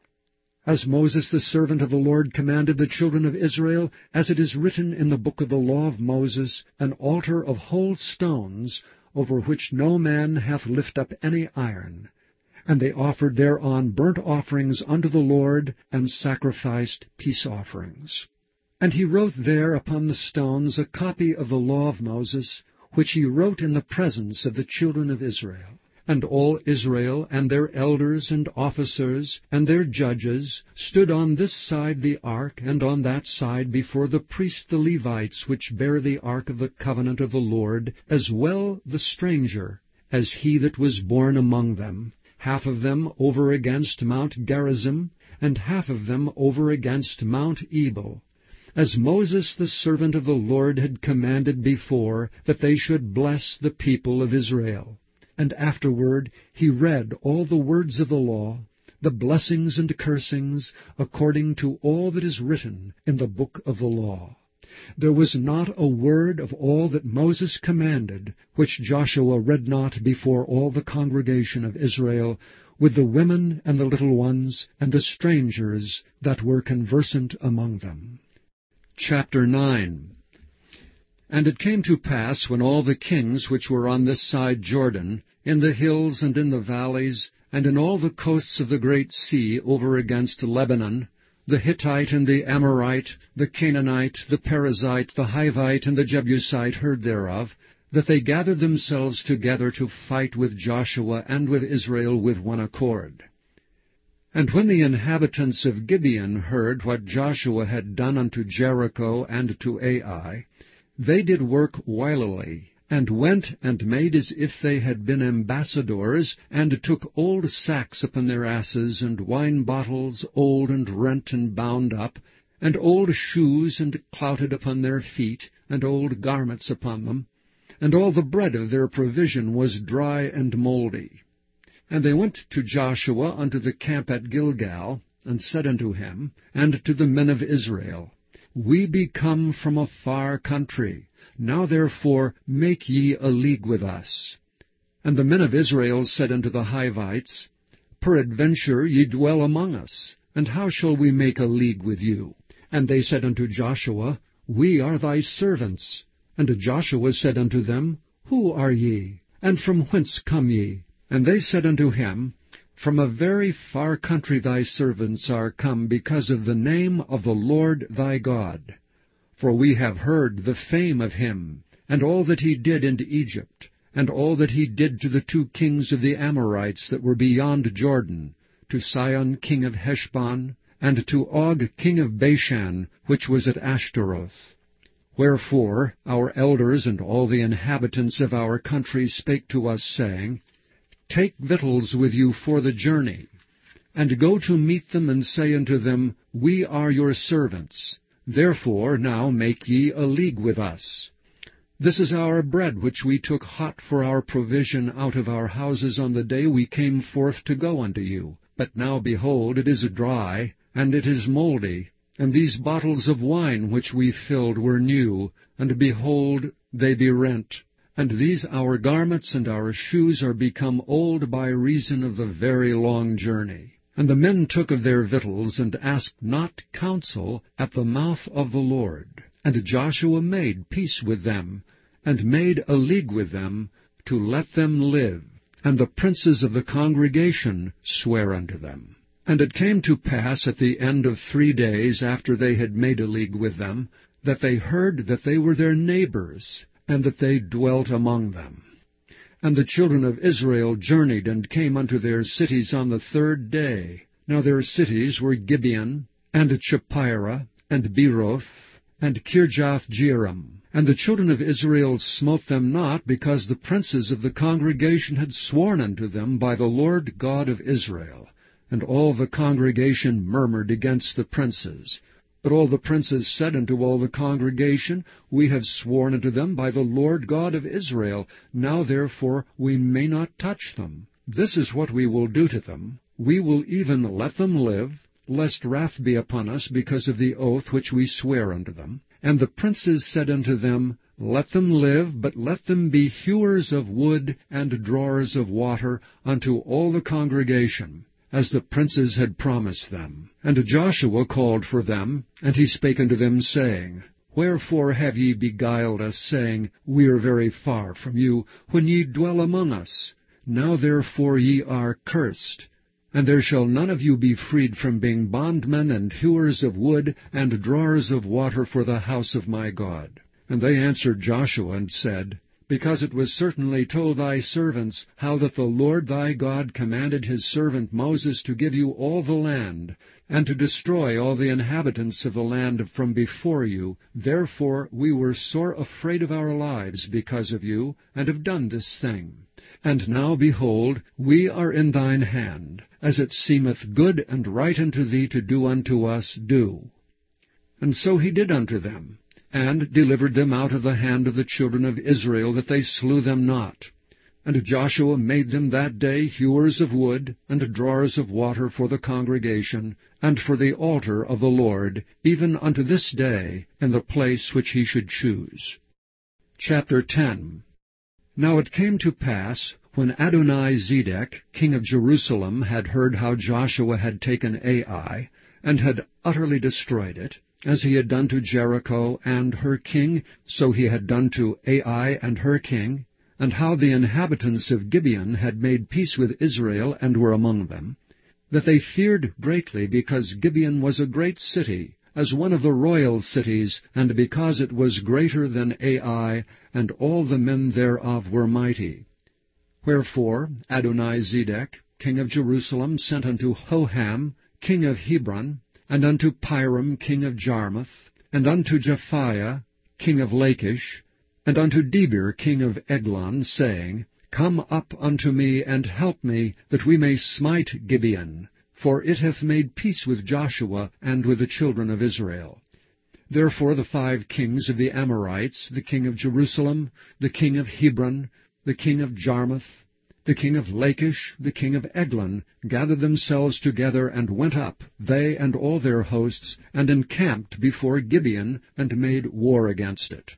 As Moses the servant of the Lord commanded the children of Israel, as it is written in the book of the law of Moses, an altar of whole stones, over which no man hath lift up any iron. And they offered thereon burnt offerings unto the Lord, and sacrificed peace offerings. And he wrote there upon the stones a copy of the law of Moses, which he wrote in the presence of the children of Israel. And all Israel, and their elders and officers, and their judges, stood on this side the ark, and on that side before the priests the Levites, which bear the ark of the covenant of the Lord, as well the stranger, as he that was born among them, half of them over against Mount Gerizim, and half of them over against Mount Ebal, as Moses the servant of the Lord had commanded before, that they should bless the people of Israel. And afterward he read all the words of the law, the blessings and cursings, according to all that is written in the book of the law. There was not a word of all that Moses commanded, which Joshua read not before all the congregation of Israel, with the women and the little ones, and the strangers that were conversant among them. Chapter nine. And it came to pass, when all the kings which were on this side Jordan, in the hills and in the valleys, and in all the coasts of the great sea over against Lebanon, the Hittite and the Amorite, the Canaanite, the Perizzite, the Hivite, and the Jebusite heard thereof, that they gathered themselves together to fight with Joshua and with Israel with one accord. And when the inhabitants of Gibeon heard what Joshua had done unto Jericho and to Ai, they did work wilily, and went and made as if they had been ambassadors, and took old sacks upon their asses, and wine bottles old and rent and bound up, and old shoes and clouted upon their feet, and old garments upon them, and all the bread of their provision was dry and mouldy. And they went to Joshua unto the camp at Gilgal, and said unto him, and to the men of Israel, We be come from a far country. Now therefore make ye a league with us. And the men of Israel said unto the Hivites, Peradventure ye dwell among us, and how shall we make a league with you? And they said unto Joshua, We are thy servants. And Joshua said unto them, Who are ye? And from whence come ye? And they said unto him, From a very far country thy servants are come, because of the name of the Lord thy God. For we have heard the fame of him, and all that he did in Egypt, and all that he did to the two kings of the Amorites that were beyond Jordan, to Sihon king of Heshbon, and to Og king of Bashan, which was at Ashtaroth. Wherefore our elders and all the inhabitants of our country spake to us, saying, Take victuals with you for the journey, and go to meet them, and say unto them, We are your servants. Therefore now make ye a league with us. This is our bread which we took hot for our provision out of our houses on the day we came forth to go unto you. But now, behold, it is dry, and it is mouldy, and these bottles of wine which we filled were new, and behold, they be rent. And these our garments and our shoes are become old by reason of the very long journey. And the men took of their victuals, and asked not counsel at the mouth of the Lord. And Joshua made peace with them, and made a league with them, to let them live. And the princes of the congregation sware unto them. And it came to pass at the end of three days after they had made a league with them, that they heard that they were their neighbors, and that they dwelt among them. And the children of Israel journeyed, and came unto their cities on the third day. Now their cities were Gibeon, and Chephirah, and Beeroth, and Kirjath-jearim. And the children of Israel smote them not, because the princes of the congregation had sworn unto them by the Lord God of Israel. And all the congregation murmured against the princes. But all the princes said unto all the congregation, We have sworn unto them by the Lord God of Israel. Now therefore we may not touch them. This is what we will do to them. We will even let them live, lest wrath be upon us because of the oath which we swear unto them. And the princes said unto them, Let them live, but let them be hewers of wood and drawers of water unto all the congregation, as the princes had promised them. And Joshua called for them, and he spake unto them, saying, Wherefore have ye beguiled us, saying, We are very far from you, when ye dwell among us? Now therefore ye are cursed. And there shall none of you be freed from being bondmen and hewers of wood and drawers of water for the house of my God. And they answered Joshua and said, Because it was certainly told thy servants how that the Lord thy God commanded his servant Moses to give you all the land, and to destroy all the inhabitants of the land from before you. Therefore we were sore afraid of our lives because of you, and have done this thing. And now, behold, we are in thine hand. As it seemeth good and right unto thee to do unto us, do. And so he did unto them, and delivered them out of the hand of the children of Israel, that they slew them not. And Joshua made them that day hewers of wood, and drawers of water for the congregation, and for the altar of the Lord, even unto this day, in the place which he should choose. Chapter ten. Now it came to pass, when Adoni-Zedek, king of Jerusalem, had heard how Joshua had taken Ai, and had utterly destroyed it, as he had done to Jericho and her king, so he had done to Ai and her king, and how the inhabitants of Gibeon had made peace with Israel and were among them, that they feared greatly, because Gibeon was a great city, as one of the royal cities, and because it was greater than Ai, and all the men thereof were mighty. Wherefore Adoni-Zedek, king of Jerusalem, sent unto Hoham, king of Hebron, and unto Piram, king of Jarmuth, and unto Japhiah, king of Lachish, and unto Debir, king of Eglon, saying, Come up unto me, and help me, that we may smite Gibeon, for it hath made peace with Joshua and with the children of Israel. Therefore the five kings of the Amorites, the king of Jerusalem, the king of Hebron, the king of Jarmuth, the king of Lachish, the king of Eglon, gathered themselves together, and went up, they and all their hosts, and encamped before Gibeon, and made war against it.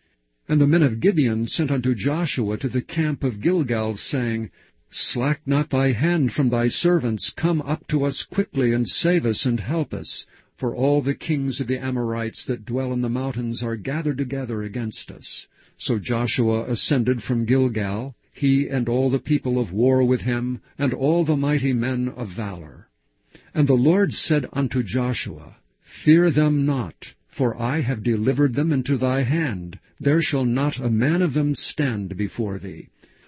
And the men of Gibeon sent unto Joshua to the camp of Gilgal, saying, Slack not thy hand from thy servants, come up to us quickly, and save us, and help us. For all the kings of the Amorites that dwell in the mountains are gathered together against us. So Joshua ascended from Gilgal, he and all the people of war with him, and all the mighty men of valor. And the Lord said unto Joshua, Fear them not, for I have delivered them into thy hand. There shall not a man of them stand before thee.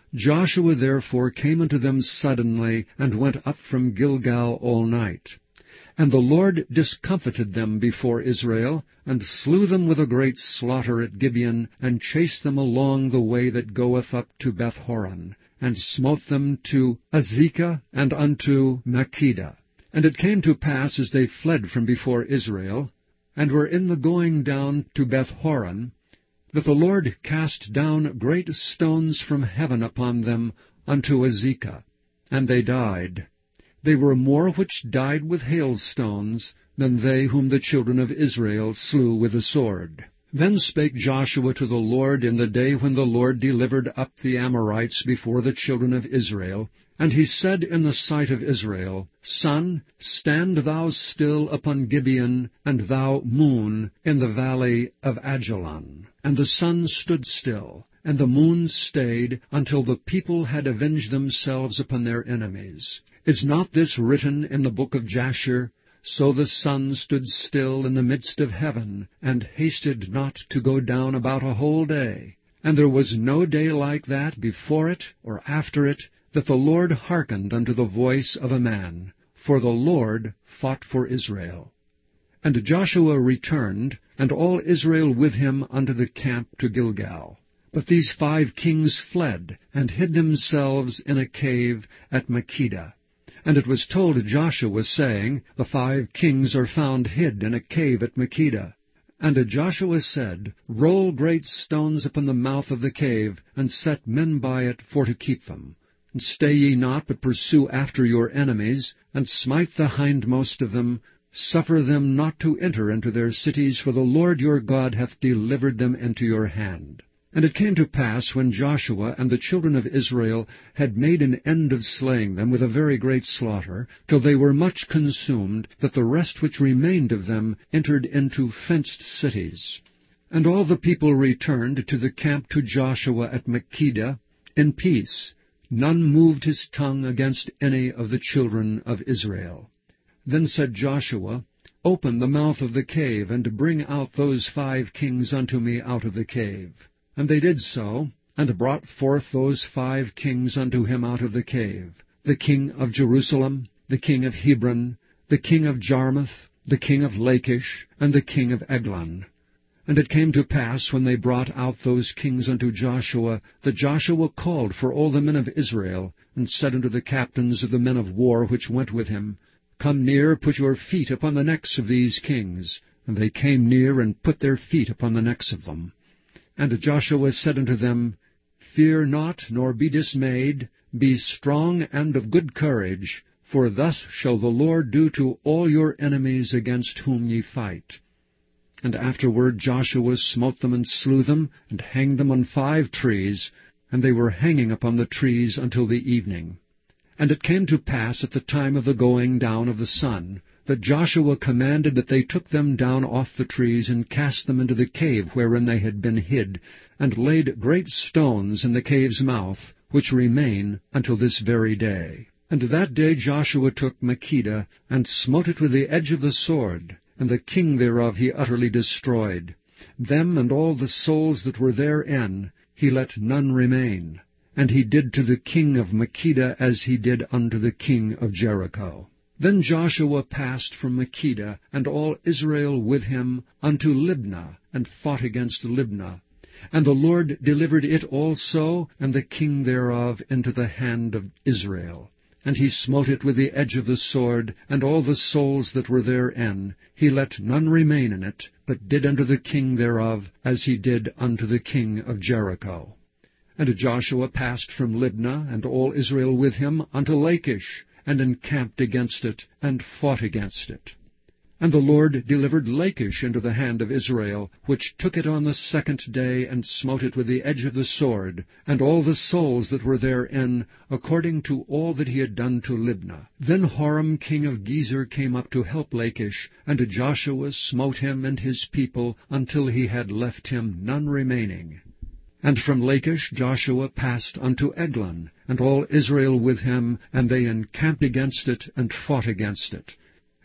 Joshua therefore came unto them suddenly, and went up from Gilgal all night. And the Lord discomfited them before Israel, and slew them with a great slaughter at Gibeon, and chased them along the way that goeth up to Bethhoron, and smote them to Azekah and unto Makkedah. And it came to pass, as they fled from before Israel, and were in the going down to Bethhoron, that the Lord cast down great stones from heaven upon them unto Azekah, and they died. They were more which died with hailstones than they whom the children of Israel slew with the sword. Then spake Joshua to the Lord in the day when the Lord delivered up the Amorites before the children of Israel. And he said in the sight of Israel, Sun, stand thou still upon Gibeon, and thou, moon, in the valley of Ajalon. And the sun stood still, and the moon stayed, until the people had avenged themselves upon their enemies. Is not this written in the book of Jasher? So the sun stood still in the midst of heaven, and hasted not to go down about a whole day. And there was no day like that before it or after it, that the Lord hearkened unto the voice of a man, for the Lord fought for Israel. And Joshua returned, and all Israel with him unto the camp to Gilgal. But these five kings fled, and hid themselves in a cave at Makkedah. And it was told Joshua, saying, The five kings are found hid in a cave at Makkedah. And Joshua said, Roll great stones upon the mouth of the cave, and set men by it for to keep them. And stay ye not, but pursue after your enemies, and smite the hindmost of them. Suffer them not to enter into their cities, for the Lord your God hath delivered them into your hand. And it came to pass, when Joshua and the children of Israel had made an end of slaying them with a very great slaughter, till they were much consumed, that the rest which remained of them entered into fenced cities. And all the people returned to the camp to Joshua at Makkedah in peace. None moved his tongue against any of the children of Israel. Then said Joshua, Open the mouth of the cave, and bring out those five kings unto me out of the cave. And they did so, and brought forth those five kings unto him out of the cave, the king of Jerusalem, the king of Hebron, the king of Jarmuth, the king of Lachish, and the king of Eglon. And it came to pass, when they brought out those kings unto Joshua, that Joshua called for all the men of Israel, and said unto the captains of the men of war which went with him, Come near, put your feet upon the necks of these kings. And they came near, and put their feet upon the necks of them. And Joshua said unto them, Fear not, nor be dismayed, be strong and of good courage, for thus shall the Lord do to all your enemies against whom ye fight. And afterward Joshua smote them and slew them, and hanged them on five trees, and they were hanging upon the trees until the evening. And it came to pass at the time of the going down of the sun, that Joshua commanded that they took them down off the trees, and cast them into the cave wherein they had been hid, and laid great stones in the cave's mouth, which remain until this very day. And that day Joshua took Makkedah, and smote it with the edge of the sword, and the king thereof he utterly destroyed. Them and all the souls that were therein he let none remain. And he did to the king of Makkedah as he did unto the king of Jericho. Then Joshua passed from Makkedah, and all Israel with him, unto Libnah, and fought against Libnah. And the Lord delivered it also, and the king thereof, into the hand of Israel. And he smote it with the edge of the sword, and all the souls that were therein. He let none remain in it, but did unto the king thereof, as he did unto the king of Jericho. And Joshua passed from Libnah, and all Israel with him, unto Lachish, and encamped against it, and fought against it. And the Lord delivered Lachish into the hand of Israel, which took it on the second day, and smote it with the edge of the sword, and all the souls that were therein, according to all that he had done to Libnah. Then Horam king of Gezer came up to help Lachish, and Joshua smote him and his people, until he had left him none remaining. And from Lachish Joshua passed unto Eglon, and all Israel with him, and they encamped against it, and fought against it.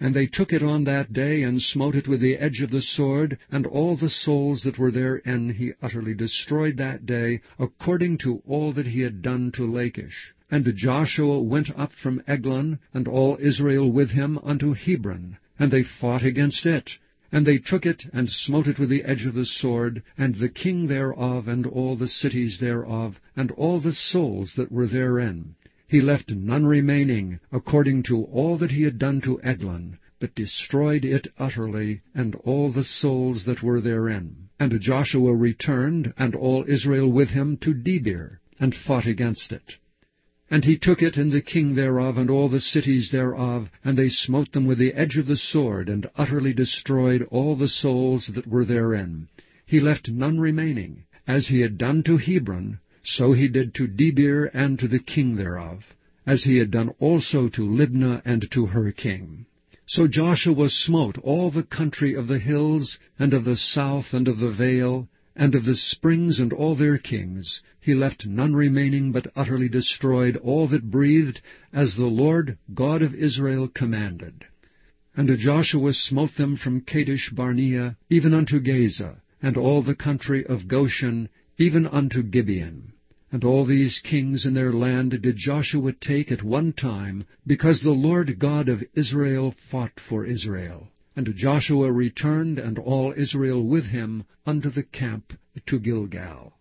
And they took it on that day, and smote it with the edge of the sword, and all the souls that were therein he utterly destroyed that day, according to all that he had done to Lachish. And Joshua went up from Eglon, and all Israel with him, unto Hebron, and they fought against it. And they took it, and smote it with the edge of the sword, and the king thereof, and all the cities thereof, and all the souls that were therein. He left none remaining, according to all that he had done to Eglon, but destroyed it utterly, and all the souls that were therein. And Joshua returned, and all Israel with him, to Debir, and fought against it. And he took it, and the king thereof, and all the cities thereof, and they smote them with the edge of the sword, and utterly destroyed all the souls that were therein. He left none remaining. As he had done to Hebron, so he did to Debir and to the king thereof, as he had done also to Libnah and to her king. So Joshua smote all the country of the hills, and of the south, and of the vale, and of the springs, and all their kings. He left none remaining, but utterly destroyed all that breathed, as the Lord God of Israel commanded. And Joshua smote them from Kadesh Barnea, even unto Gaza, and all the country of Goshen, even unto Gibeon. And all these kings in their land did Joshua take at one time, because the Lord God of Israel fought for Israel. And Joshua returned, and all Israel with him, unto the camp to Gilgal.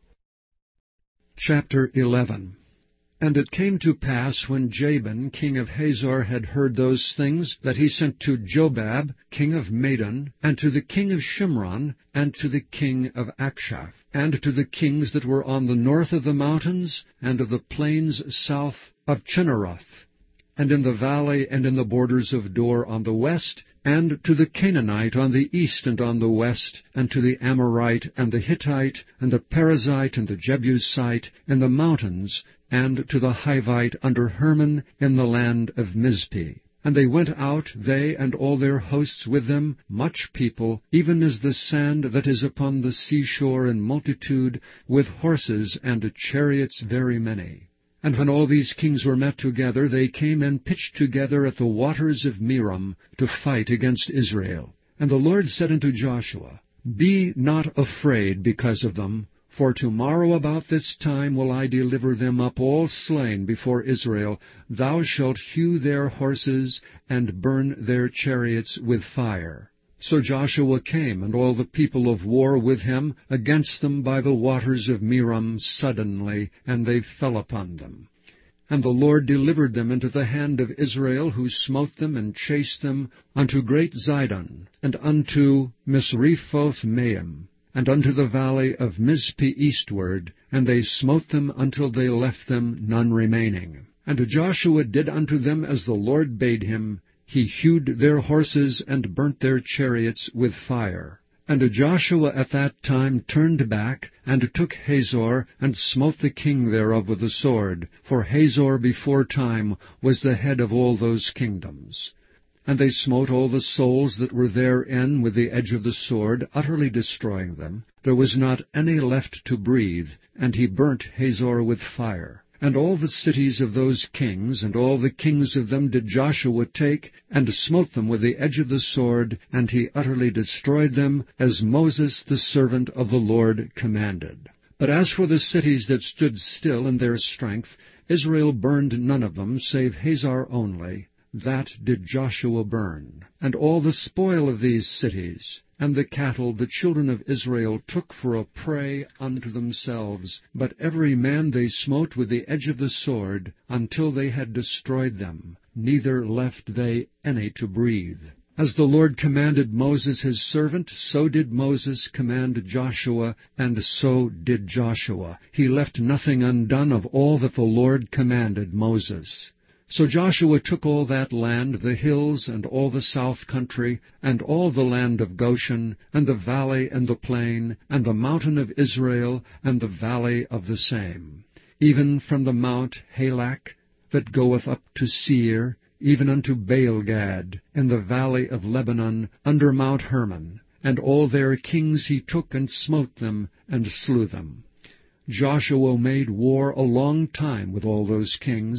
Chapter eleven. And it came to pass, when Jabin king of Hazor had heard those things, that he sent to Jobab king of Madon, and to the king of Shimron, and to the king of Akshaph, and to the kings that were on the north of the mountains, and of the plains south of Chinneroth, and in the valley, and in the borders of Dor on the west, and to the Canaanite on the east and on the west, and to the Amorite, and the Hittite, and the Perizzite, and the Jebusite, in the mountains, and to the Hivite under Hermon in the land of Mizpeh. And they went out, they and all their hosts with them, much people, even as the sand that is upon the seashore in multitude, with horses and chariots very many. And when all these kings were met together, they came and pitched together at the waters of Merom to fight against Israel. And the Lord said unto Joshua, Be not afraid because of them, for tomorrow about this time will I deliver them up all slain before Israel. Thou shalt hew their horses, and burn their chariots with fire. So Joshua came, and all the people of war with him, against them by the waters of Merom suddenly, and they fell upon them. And the Lord delivered them into the hand of Israel, who smote them and chased them unto great Zidon, and unto Misrephoth-Maim, and unto the valley of Mizpeh eastward, and they smote them until they left them none remaining. And Joshua did unto them as the Lord bade him. He hewed their horses, and burnt their chariots with fire. And Joshua at that time turned back, and took Hazor, and smote the king thereof with the sword, for Hazor before time was the head of all those kingdoms. And they smote all the souls that were therein with the edge of the sword, utterly destroying them. There was not any left to breathe, and he burnt Hazor with fire. And all the cities of those kings, and all the kings of them did Joshua take, and smote them with the edge of the sword, and he utterly destroyed them, as Moses the servant of the Lord commanded. But as for the cities that stood still in their strength, Israel burned none of them, save Hazor only. That did Joshua burn. And all the spoil of these cities, and the cattle the children of Israel took for a prey unto themselves, but every man they smote with the edge of the sword, until they had destroyed them, neither left they any to breathe. As the Lord commanded Moses his servant, so did Moses command Joshua, and so did Joshua. He left nothing undone of all that the Lord commanded Moses. So Joshua took all that land, the hills, and all the south country, and all the land of Goshen, and the valley and the plain, and the mountain of Israel, and the valley of the same, even from the mount Halak, that goeth up to Seir, even unto Baalgad, in the valley of Lebanon, under Mount Hermon. And all their kings he took, and smote them, and slew them. Joshua made war a long time with all those kings.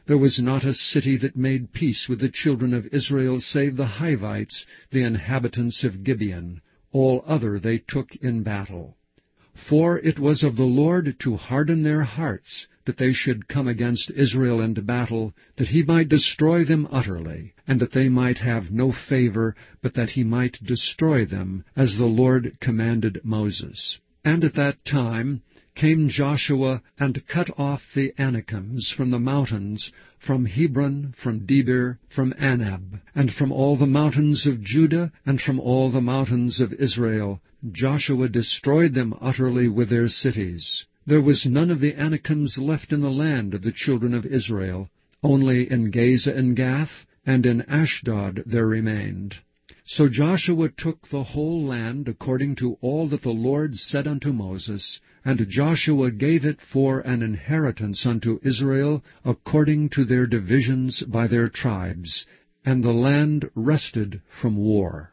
There was not a city that made peace with the children of Israel, save the Hivites, the inhabitants of Gibeon. All other they took in battle. For it was of the Lord to harden their hearts, that they should come against Israel into battle, that he might destroy them utterly, and that they might have no favor, but that he might destroy them, as the Lord commanded Moses. And at that time came Joshua, and cut off the Anakims from the mountains, from Hebron, from Debir, from Anab, and from all the mountains of Judah, and from all the mountains of Israel. Joshua destroyed them utterly with their cities. There was none of the Anakims left in the land of the children of Israel. Only in Gaza and Gath, and in Ashdod there remained. So Joshua took the whole land according to all that the Lord said unto Moses, and Joshua gave it for an inheritance unto Israel according to their divisions by their tribes, and the land rested from war.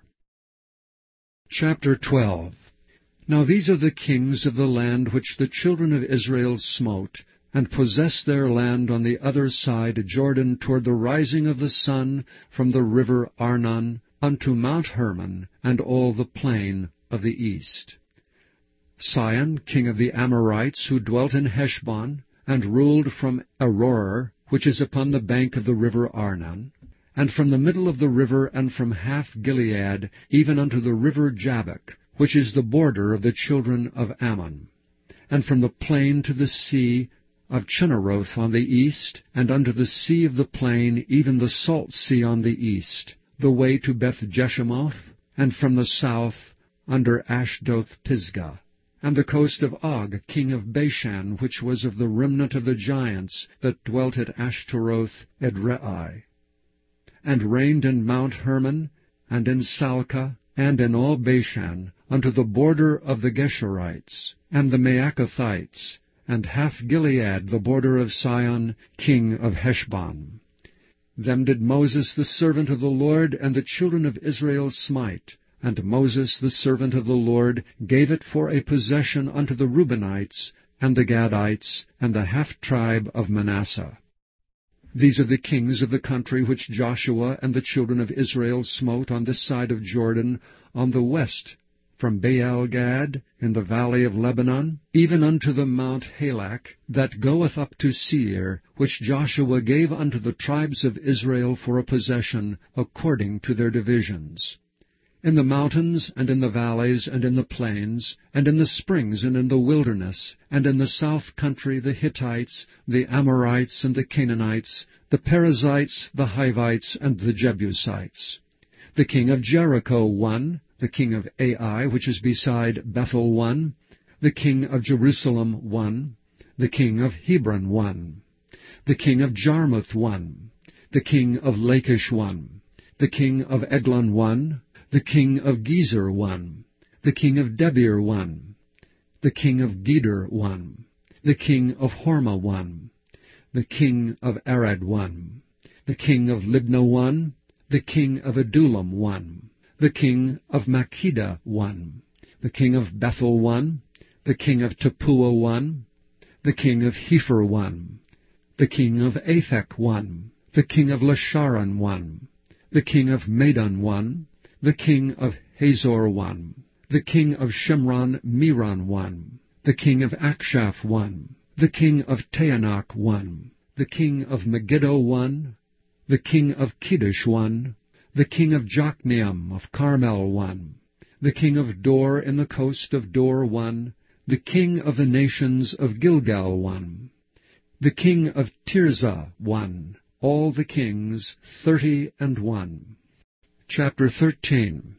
Chapter twelve. Now these are the kings of the land which the children of Israel smote, and possessed their land on the other side Jordan toward the rising of the sun from the river Arnon unto Mount Hermon, and all the plain of the east. Sihon, king of the Amorites, who dwelt in Heshbon, and ruled from Aroer, which is upon the bank of the river Arnon, and from the middle of the river, and from half Gilead, even unto the river Jabbok, which is the border of the children of Ammon, and from the plain to the sea of Chinneroth on the east, and unto the sea of the plain, even the salt sea on the east, the way to Beth-Jeshemoth, and from the south under Ashdoth-Pisgah, and the coast of Og, king of Bashan, which was of the remnant of the giants that dwelt at Ashtaroth Edrei, and reigned in Mount Hermon, and in Salcah, and in all Bashan, unto the border of the Geshurites, and the Maacathites, and half Gilead, the border of Sihon, king of Heshbon. Them did Moses the servant of the Lord and the children of Israel smite, and Moses the servant of the Lord gave it for a possession unto the Reubenites, and the Gadites, and the half-tribe of Manasseh. These are the kings of the country which Joshua and the children of Israel smote on this side of Jordan, on the west, from Baal-Gad, in the valley of Lebanon, even unto the Mount Halak, that goeth up to Seir, which Joshua gave unto the tribes of Israel for a possession, according to their divisions. In the mountains, and in the valleys, and in the plains, and in the springs, and in the wilderness, and in the south country the Hittites, the Amorites, and the Canaanites, the Perizzites, the Hivites, and the Jebusites. The king of Jericho won, the king of Ai, which is beside Bethel, won, the king of Jerusalem won, the king of Hebron won, the king of Jarmuth won, the king of Lachish won, the king of Eglon won, the king of Gezer won, the king of Debir won, the king of Geder won, the king of Hormah won, the king of Arad won, the king of Libnah won, the king of Adullam won, the king of Makkedah won, the king of Bethel won, the king of Tappuah won, the king of Hepher won, the king of Aphek won, the king of Lasharon won, the king of Madon won, the king of Hazor won, the king of Shimron Meron won, the king of Akshaph won, the king of Taanach won, the king of Megiddo won, the king of Kedesh won, the king of Jokneam of Carmel won, the king of Dor in the coast of Dor won, the king of the nations of Gilgal won, the king of Tirzah won, all the kings, thirty and one. Chapter thirteen.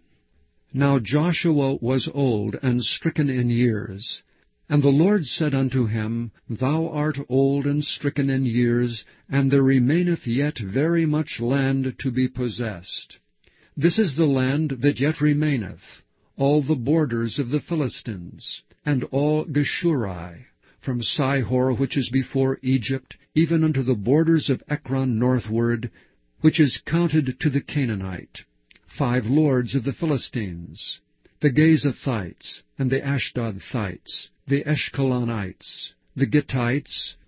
Now Joshua was old and stricken in years. And the Lord said unto him, Thou art old and stricken in years, and there remaineth yet very much land to be possessed. This is the land that yet remaineth, all the borders of the Philistines, and all Geshuri, from Sihor which is before Egypt, even unto the borders of Ekron northward, which is counted to the Canaanite, five lords of the Philistines, the Gazathites, and the Ashdodthites, the Eshkelonites, the Gittites,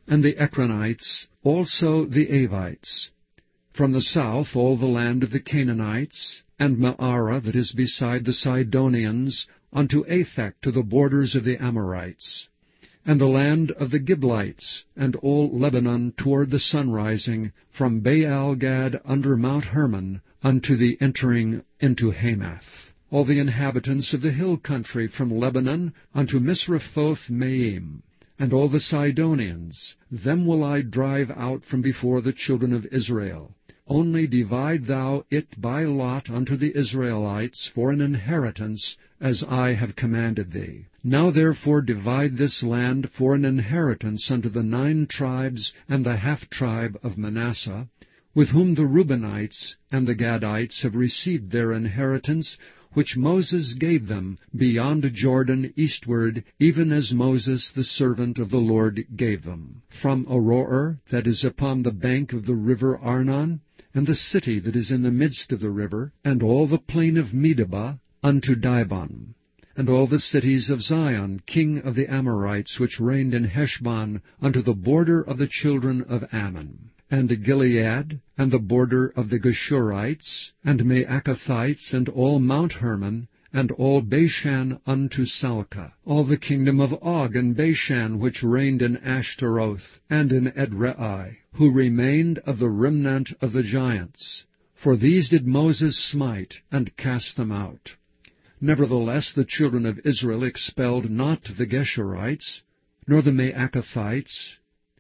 and the Ekronites, also the Avites. From the south all the land of the Canaanites, and Maarah that is beside the Sidonians, unto Aphek to the borders of the Amorites. And the land of the Giblites, and all Lebanon toward the sunrising, from Baal-gad under Mount Hermon, unto the entering into Hamath. All the inhabitants of the hill country from Lebanon unto Misrephoth-maim, and all the Sidonians, them will I drive out from before the children of Israel. Only divide thou it by lot unto the Israelites for an inheritance, as I have commanded thee. Now therefore divide this land for an inheritance unto the nine tribes and the half-tribe of Manasseh, with whom the Reubenites and the Gadites have received their inheritance, which Moses gave them beyond Jordan eastward, even as Moses the servant of the Lord gave them, from Aroer, that is upon the bank of the river Arnon, and the city that is in the midst of the river, and all the plain of Medeba, unto Dibon, and all the cities of Zion, king of the Amorites, which reigned in Heshbon, unto the border of the children of Ammon, and Gilead, and the border of the Geshurites, and Maacathites, and all Mount Hermon, and all Bashan unto Salcah, all the kingdom of Og and Bashan, which reigned in Ashtaroth, and in Edrei, who remained of the remnant of the giants. For these did Moses smite, and cast them out. Nevertheless the children of Israel expelled not the Geshurites, nor the Maacathites,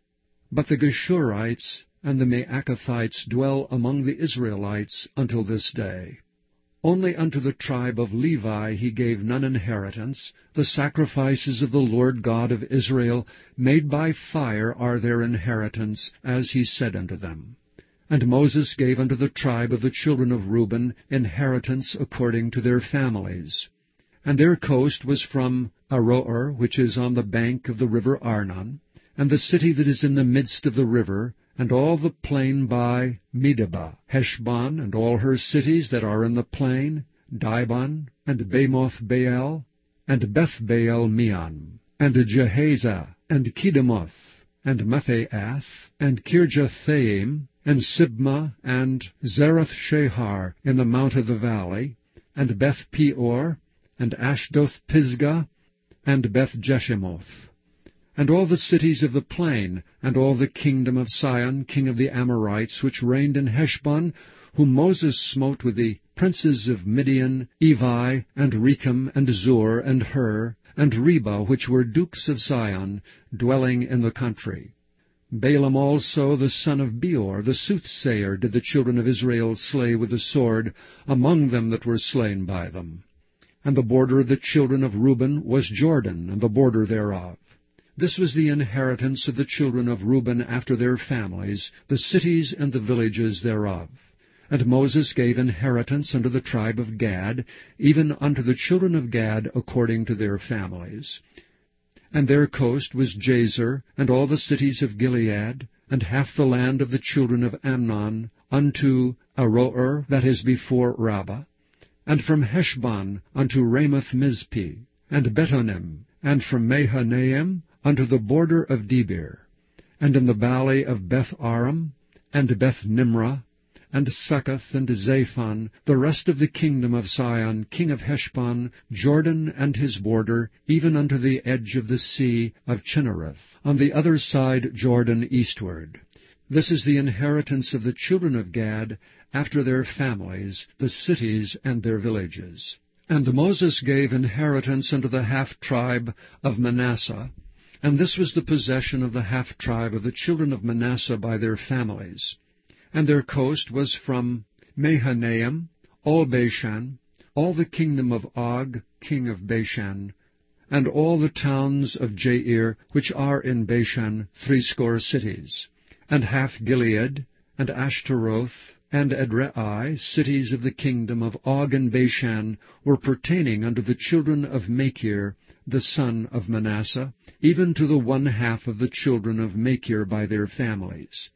but the Geshurites and the Maacathites dwell among the Israelites until this day. Only unto the tribe of Levi he gave none inheritance. The sacrifices of the Lord God of Israel made by fire are their inheritance, as he said unto them. And Moses gave unto the tribe of the children of Reuben inheritance according to their families. And their coast was from Aroer, which is on the bank of the river Arnon, and the city that is in the midst of the river, and all the plain by Medeba, Heshbon, and all her cities that are in the plain, Dibon, and Bamoth Baal, and Beth Baal Meon, and Jehaza, and Kedemoth, and Mephaath, and Kirjathaim, and Sibmah, and Zareth Shahar in the mount of the valley, and Beth Peor, and Ashdoth Pisgah, and Beth Jeshimoth, and all the cities of the plain, and all the kingdom of Sihon, king of the Amorites, which reigned in Heshbon, whom Moses smote with the princes of Midian, Evi, and Rechem, and Zur, and Hur, and Reba, which were dukes of Sihon, dwelling in the country. Balaam also, the son of Beor, the soothsayer, did the children of Israel slay with the sword among them that were slain by them. And the border of the children of Reuben was Jordan, and the border thereof. This was the inheritance of the children of Reuben after their families, the cities and the villages thereof. And Moses gave inheritance unto the tribe of Gad, even unto the children of Gad according to their families. And their coast was Jazer, and all the cities of Gilead, and half the land of the children of Amnon, unto Aroer, that is before Rabbah, and from Heshbon unto Ramoth-Mizpeh, and Betonim, and from Mahanaim unto the border of Debir, and in the valley of Beth-aram, and Beth-nimrah, and Succoth, and Zaphon, the rest of the kingdom of Sihon, king of Heshbon, Jordan and his border, even unto the edge of the sea of Chinnereth, on the other side Jordan eastward. This is the inheritance of the children of Gad, after their families, the cities and their villages. And Moses gave inheritance unto the half-tribe of Manasseh, and this was the possession of the half-tribe of the children of Manasseh by their families. And their coast was from Mahanaim, all Bashan, all the kingdom of Og, king of Bashan, and all the towns of Jair, which are in Bashan, threescore cities, and half Gilead, and Ashtaroth, and Edrei, cities of the kingdom of Og and Bashan, were pertaining unto the children of Machir, the son of Manasseh, even to the one half of the children of Machir by their families.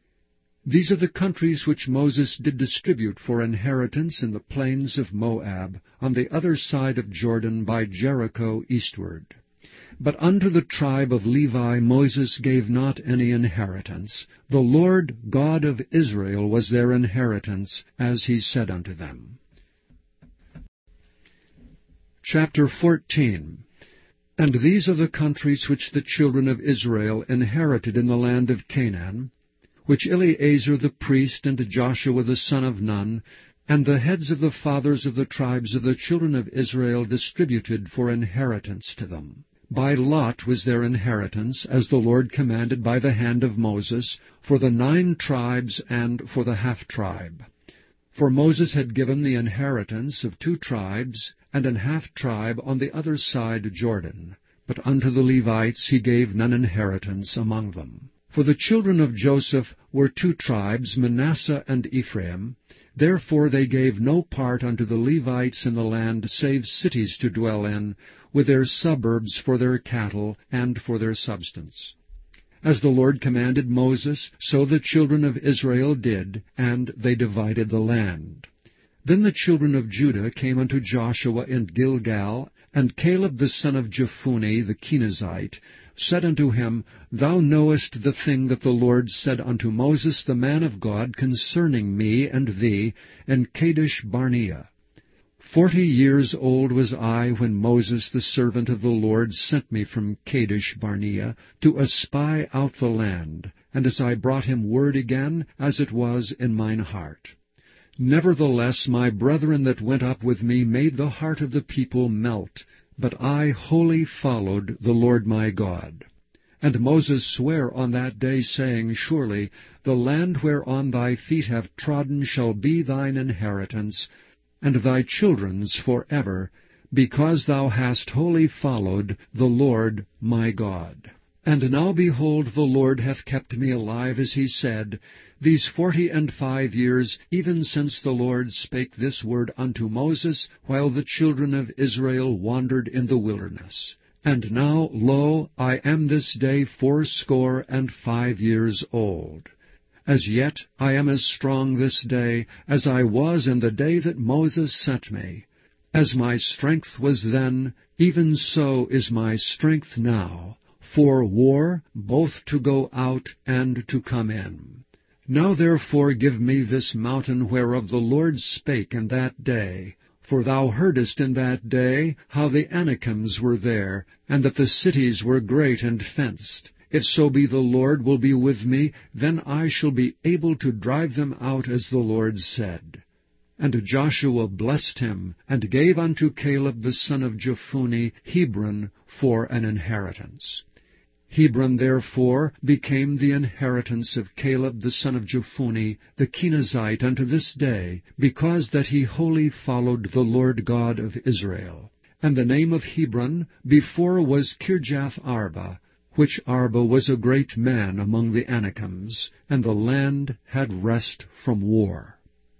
These are the countries which Moses did distribute for inheritance in the plains of Moab, on the other side of Jordan by Jericho eastward. But unto the tribe of Levi Moses gave not any inheritance. The Lord God of Israel was their inheritance, as he said unto them. Chapter fourteen. And these are the countries which the children of Israel inherited in the land of Canaan, which Eleazar the priest and Joshua the son of Nun, and the heads of the fathers of the tribes of the children of Israel distributed for inheritance to them. By lot was their inheritance, as the Lord commanded by the hand of Moses, for the nine tribes and for the half-tribe. For Moses had given the inheritance of two tribes, and an half-tribe on the other side Jordan. But unto the Levites he gave none inheritance among them. For the children of Joseph were two tribes, Manasseh and Ephraim. Therefore they gave no part unto the Levites in the land, save cities to dwell in, with their suburbs for their cattle and for their substance. As the Lord commanded Moses, so the children of Israel did, and they divided the land. Then the children of Judah came unto Joshua in Gilgal, and Caleb the son of Jephunneh the Kenizzite said unto him, Thou knowest the thing that the Lord said unto Moses the man of God concerning me and thee in Kadesh Barnea. Forty years old was I when Moses the servant of the Lord sent me from Kadesh Barnea to espy out the land, and as I brought him word again, as it was in mine heart. Nevertheless my brethren that went up with me made the heart of the people melt, but I wholly followed the Lord my God. And Moses sware on that day, saying, Surely the land whereon thy feet have trodden shall be thine inheritance, and thy children's for ever, because thou hast wholly followed the Lord my God. And now, behold, the Lord hath kept me alive, as he said, these forty and five years, even since the Lord spake this word unto Moses, while the children of Israel wandered in the wilderness. And now, lo, I am this day fourscore and five years old. As yet I am as strong this day as I was in the day that Moses sent me. As my strength was then, even so is my strength now, for war, both to go out and to come in. Now therefore give me this mountain whereof the Lord spake in that day. For thou heardest in that day how the Anakims were there, and that the cities were great and fenced. If so be the Lord will be with me, then I shall be able to drive them out, as the Lord said. And Joshua blessed him, and gave unto Caleb the son of Jephunneh Hebron for an inheritance. Hebron therefore became the inheritance of Caleb the son of Jephunneh the Kenizzite unto this day, because that he wholly followed the Lord God of Israel. And the name of Hebron before was Kirjath-arba, which Arba was a great man among the Anakims, and the land had rest from war.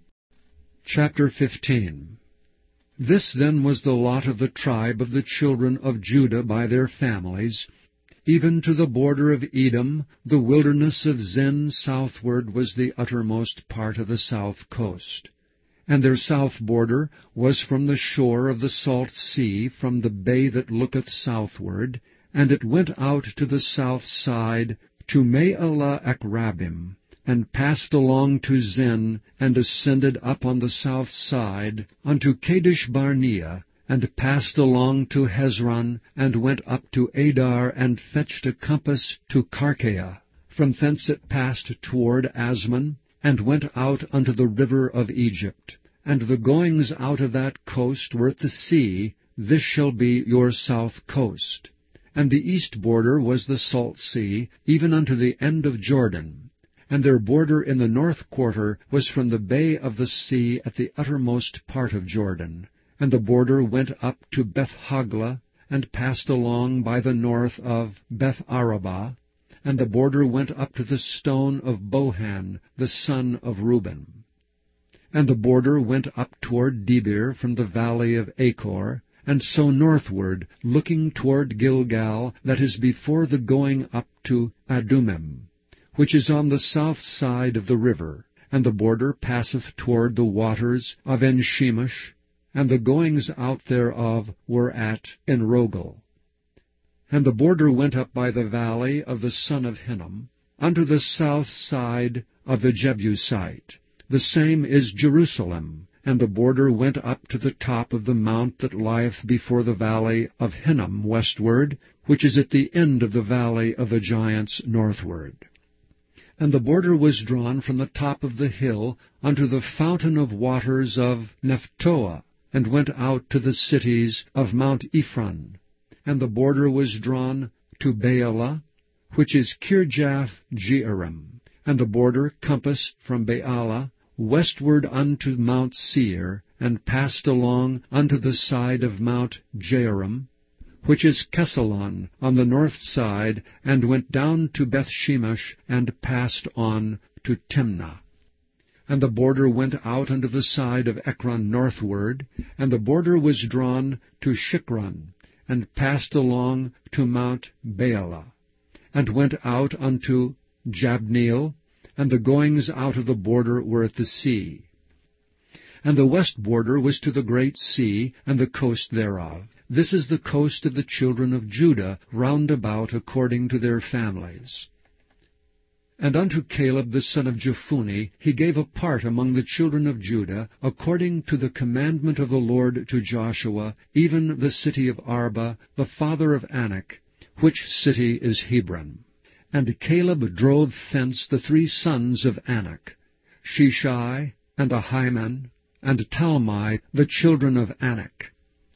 Chapter fifteen. This then was the lot of the tribe of the children of Judah by their families. Even to the border of Edom, the wilderness of Zin southward was the uttermost part of the south coast. And their south border was from the shore of the salt sea, from the bay that looketh southward, and it went out to the south side, to Me'alah Akrabim, and passed along to Zin, and ascended up on the south side, unto Kadesh Barnea, and passed along to Hezron, and went up to Adar, and fetched a compass to Karkea. From thence it passed toward Asmon, and went out unto the river of Egypt. And the goings out of that coast were at the sea. This shall be your south coast. And the east border was the salt sea, even unto the end of Jordan. And their border in the north quarter was from the bay of the sea at the uttermost part of Jordan. And the border went up to Beth-hagla, and passed along by the north of Beth-arabah. And the border went up to the stone of Bohan, the son of Reuben. And the border went up toward Debir from the valley of Achor, and so northward, looking toward Gilgal, that is before the going up to Adumim, which is on the south side of the river. And the border passeth toward the waters of En-shemesh, and the goings out thereof were at Enrogel. And the border went up by the valley of the son of Hinnom, unto the south side of the Jebusite. The same is Jerusalem. And the border went up to the top of the mount that lieth before the valley of Hinnom westward, which is at the end of the valley of the giants northward. And the border was drawn from the top of the hill unto the fountain of waters of Nephtoah, and went out to the cities of Mount Ephron. And the border was drawn to Baalah, which is Kirjath-jearim. And the border compassed from Baalah westward unto Mount Seir, and passed along unto the side of Mount Jearim, which is Kesalon, on the north side, and went down to Bethshemesh, and passed on to Timnah. And the border went out unto the side of Ekron northward, and the border was drawn to Shikron, and passed along to Mount Baalah, and went out unto Jabneel, and the goings out of the border were at the sea. And the west border was to the great sea, and the coast thereof. This is the coast of the children of Judah, round about according to their families. And unto Caleb the son of Jephunneh he gave a part among the children of Judah, according to the commandment of the Lord to Joshua, even the city of Arba, the father of Anak, which city is Hebron. And Caleb drove thence the three sons of Anak, Sheshai, and Ahiman, and Talmai, the children of Anak.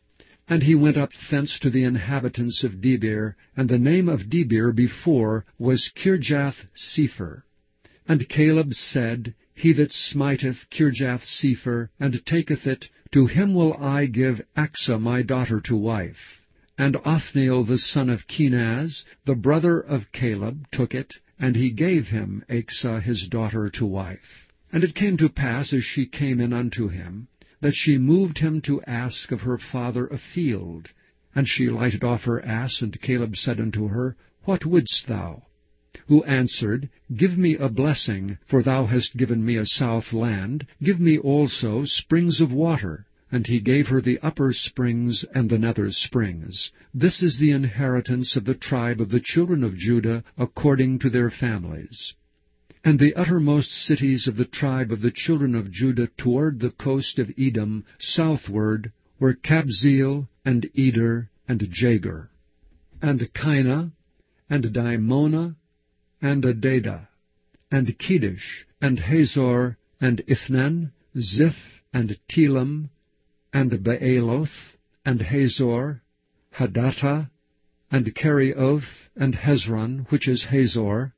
And he went up thence to the inhabitants of Debir, and the name of Debir before was Kirjath-sepher. And Caleb said, He that smiteth Kirjath-sepher, and taketh it, to him will I give Achsah my daughter to wife. And Othniel the son of Kenaz, the brother of Caleb, took it, and he gave him Achsah his daughter to wife. And it came to pass, as she came in unto him, that she moved him to ask of her father a field. And she lighted off her ass, and Caleb said unto her, What wouldst thou? Who answered, Give me a blessing, for thou hast given me a south land. Give me also springs of water. And he gave her the upper springs and the nether springs. This is the inheritance of the tribe of the children of Judah, according to their families. And the uttermost cities of the tribe of the children of Judah toward the coast of Edom, southward, were Kabzeel, and Eder, and Jagur, and Kinah, and Dimona, and Adada, and Kedesh, and Hazor, and Ithnan, Ziph, and Telam, and Baaloth, and Hazor, Hadattah, and Kerioth, and Hezron, which is Hazor,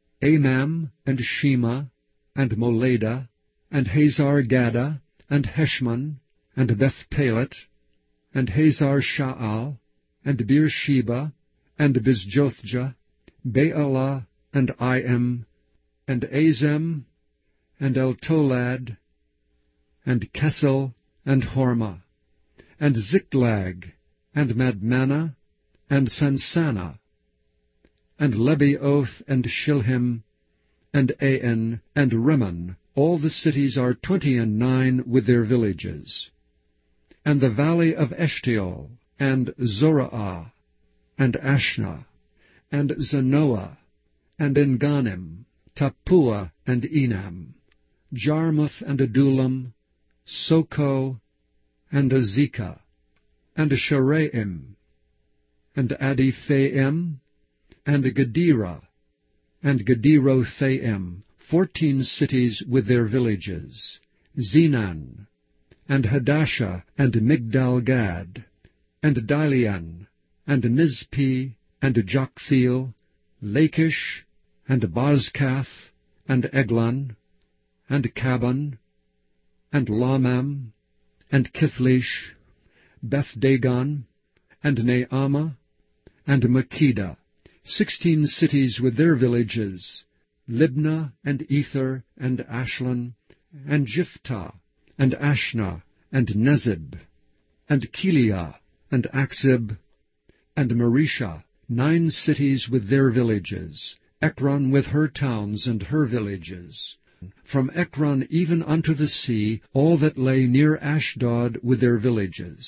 Amam, and Shema, and Moleda, and Hazar-Gaddah, and Heshmon, and Beth-Pelet, and Hazar-Sha'al, and Beersheba, and Bizjothjah, Baalah, and Iam, and Azem, and Eltolad, and Kessel, and Hormah, and Ziklag, and Madmannah, and Sansannah, and Lebaoth, and Shilhim, and Ain, and Rimmon. All the cities are twenty and nine with their villages. And the valley of Eshtaol, and Zorah, and Ashna, and Zanoah, and Enganim, Tappuah, and Enam, Jarmuth, and Adullam, Soko, and Azekah, and Sharaim, and Adithaim, and Gedera, and Gederothaim, fourteen cities with their villages, Zenan, and Hadashah, and Migdal-Gad, and Dilean, and Mizpi, and Joktheel, Lachish, and Bozkath, and Eglon, and Caban, and Lamam, and Kithlish, Beth-Dagon, and Naamah, and Makkedah, sixteen cities with their villages, Libnah, and Ether, and Ashlon, and Jiphthah, and Ashna, and Nezib, and Keliah, and Akzib, and Mareshah, nine cities with their villages, Ekron with her towns and her villages. From Ekron even unto the sea, all that lay near Ashdod with their villages,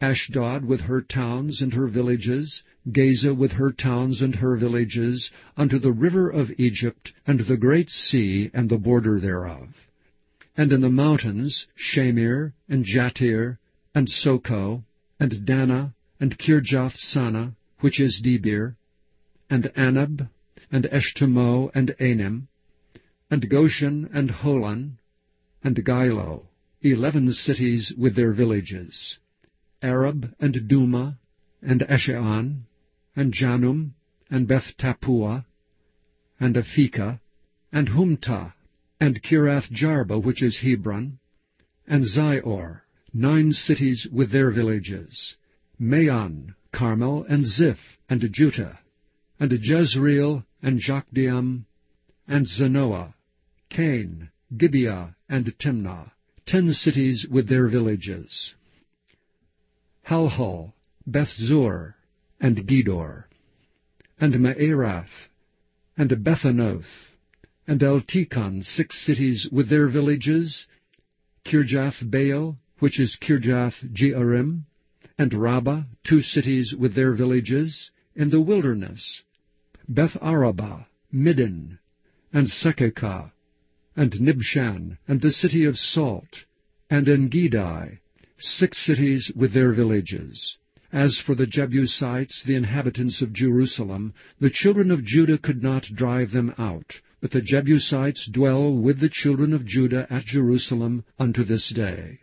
Ashdod with her towns and her villages, Gaza with her towns and her villages, unto the river of Egypt, and the great sea, and the border thereof. And in the mountains, Shamir, and Jatir, and Soko, and Dana, and Kirjath-Sana, which is Debir, and Anab, and Eshtemoh, and Anim, and Goshen, and Holon, and Gilo, eleven cities with their villages, Arab, and Duma, and Eshean, and Janum, and Beth-Tappuah, and Aphekah, and Humtah, and Kirath-Jarba, which is Hebron, and Zior, nine cities with their villages, Maon, Carmel, and Ziph, and Juttah, and Jezreel, and Jokdeam, and Zanoah, Cain, Gibeah, and Timnah, ten cities with their villages, Halhul, Beth-zur, and Gedor, and Maarath, and Bethanoth, and Eltekon, six cities with their villages, Kirjath-Baal, which is Kirjath-Jearim, and Rabbah, two cities with their villages, in the wilderness, Beth-Arabah, Middin, and Sekekah, and Nibshan, and the city of Salt, and En-Gedi, six cities with their villages. As for the Jebusites, the inhabitants of Jerusalem, the children of Judah could not drive them out, but the Jebusites dwell with the children of Judah at Jerusalem unto this day.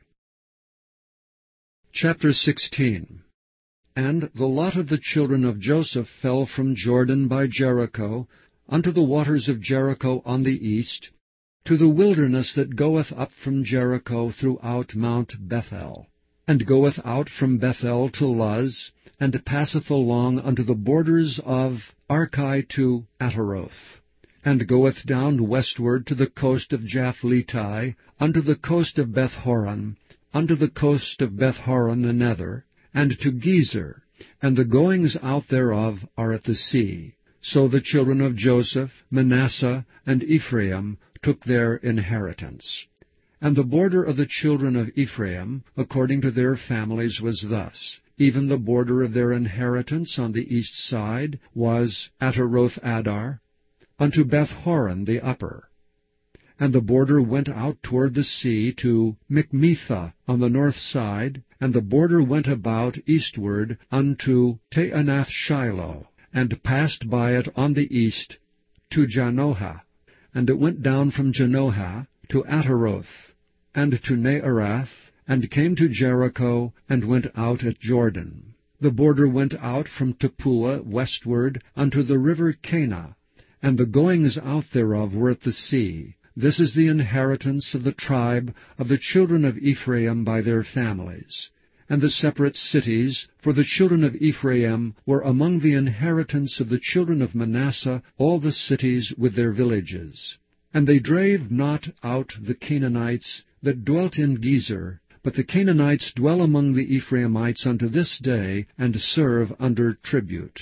Chapter sixteen. And the lot of the children of Joseph fell from Jordan by Jericho, unto the waters of Jericho on the east, to the wilderness that goeth up from Jericho throughout Mount Bethel, and goeth out from Bethel to Luz, and passeth along unto the borders of Archi to Ataroth, and goeth down westward to the coast of Japhleti, unto the coast of Beth-horon, unto the coast of Beth-horon the nether, and to Gezer, and the goings out thereof are at the sea. So the children of Joseph, Manasseh, and Ephraim took their inheritance. And the border of the children of Ephraim, according to their families, was thus. Even the border of their inheritance on the east side was Ataroth-Adar, unto Beth-horon the upper. And the border went out toward the sea to Michmethah on the north side, and the border went about eastward unto Taanath-Shiloh, and passed by it on the east to Janohah. And it went down from Janohah to Ataroth, and to Naarath, and came to Jericho, and went out at Jordan. The border went out from Tappuah westward unto the river Kanah, and the goings out thereof were at the sea. This is the inheritance of the tribe of the children of Ephraim by their families. And the separate cities for the children of Ephraim were among the inheritance of the children of Manasseh, all the cities with their villages. And they drave not out the Canaanites that dwelt in Gezer, but the Canaanites dwell among the Ephraimites unto this day, and serve under tribute.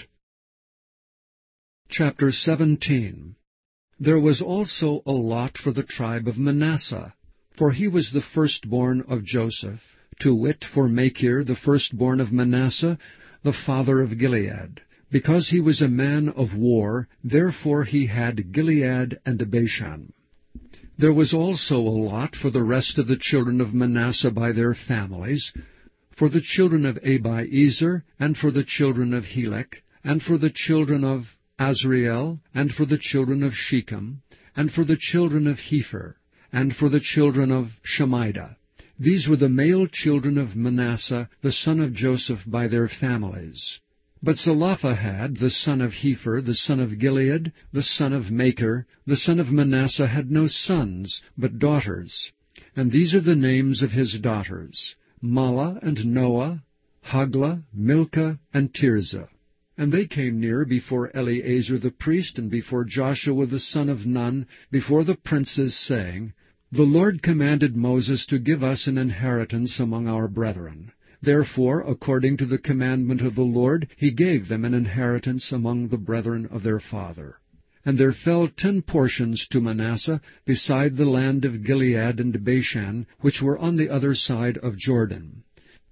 Chapter seventeen. There was also a lot for the tribe of Manasseh, for he was the firstborn of Joseph, to wit, for Machir, the firstborn of Manasseh, the father of Gilead. Because he was a man of war, therefore he had Gilead and Bashan. There was also a lot for the rest of the children of Manasseh by their families, for the children of Abiezer, and for the children of Helek, and for the children of Azriel, and for the children of Shechem, and for the children of Hepher, and for the children of Shemida. These were the male children of Manasseh, the son of Joseph, by their families. But Zelophehad, the son of Hepher, the son of Gilead, the son of Machir, the son of Manasseh, had no sons, but daughters. And these are the names of his daughters: Mahlah, and Noah, Haglah, Milcah, and Tirzah. And they came near before Eleazar the priest, and before Joshua the son of Nun, before the princes, saying, The Lord commanded Moses to give us an inheritance among our brethren. Therefore, according to the commandment of the Lord, he gave them an inheritance among the brethren of their father. And there fell ten portions to Manasseh, beside the land of Gilead and Bashan, which were on the other side of Jordan.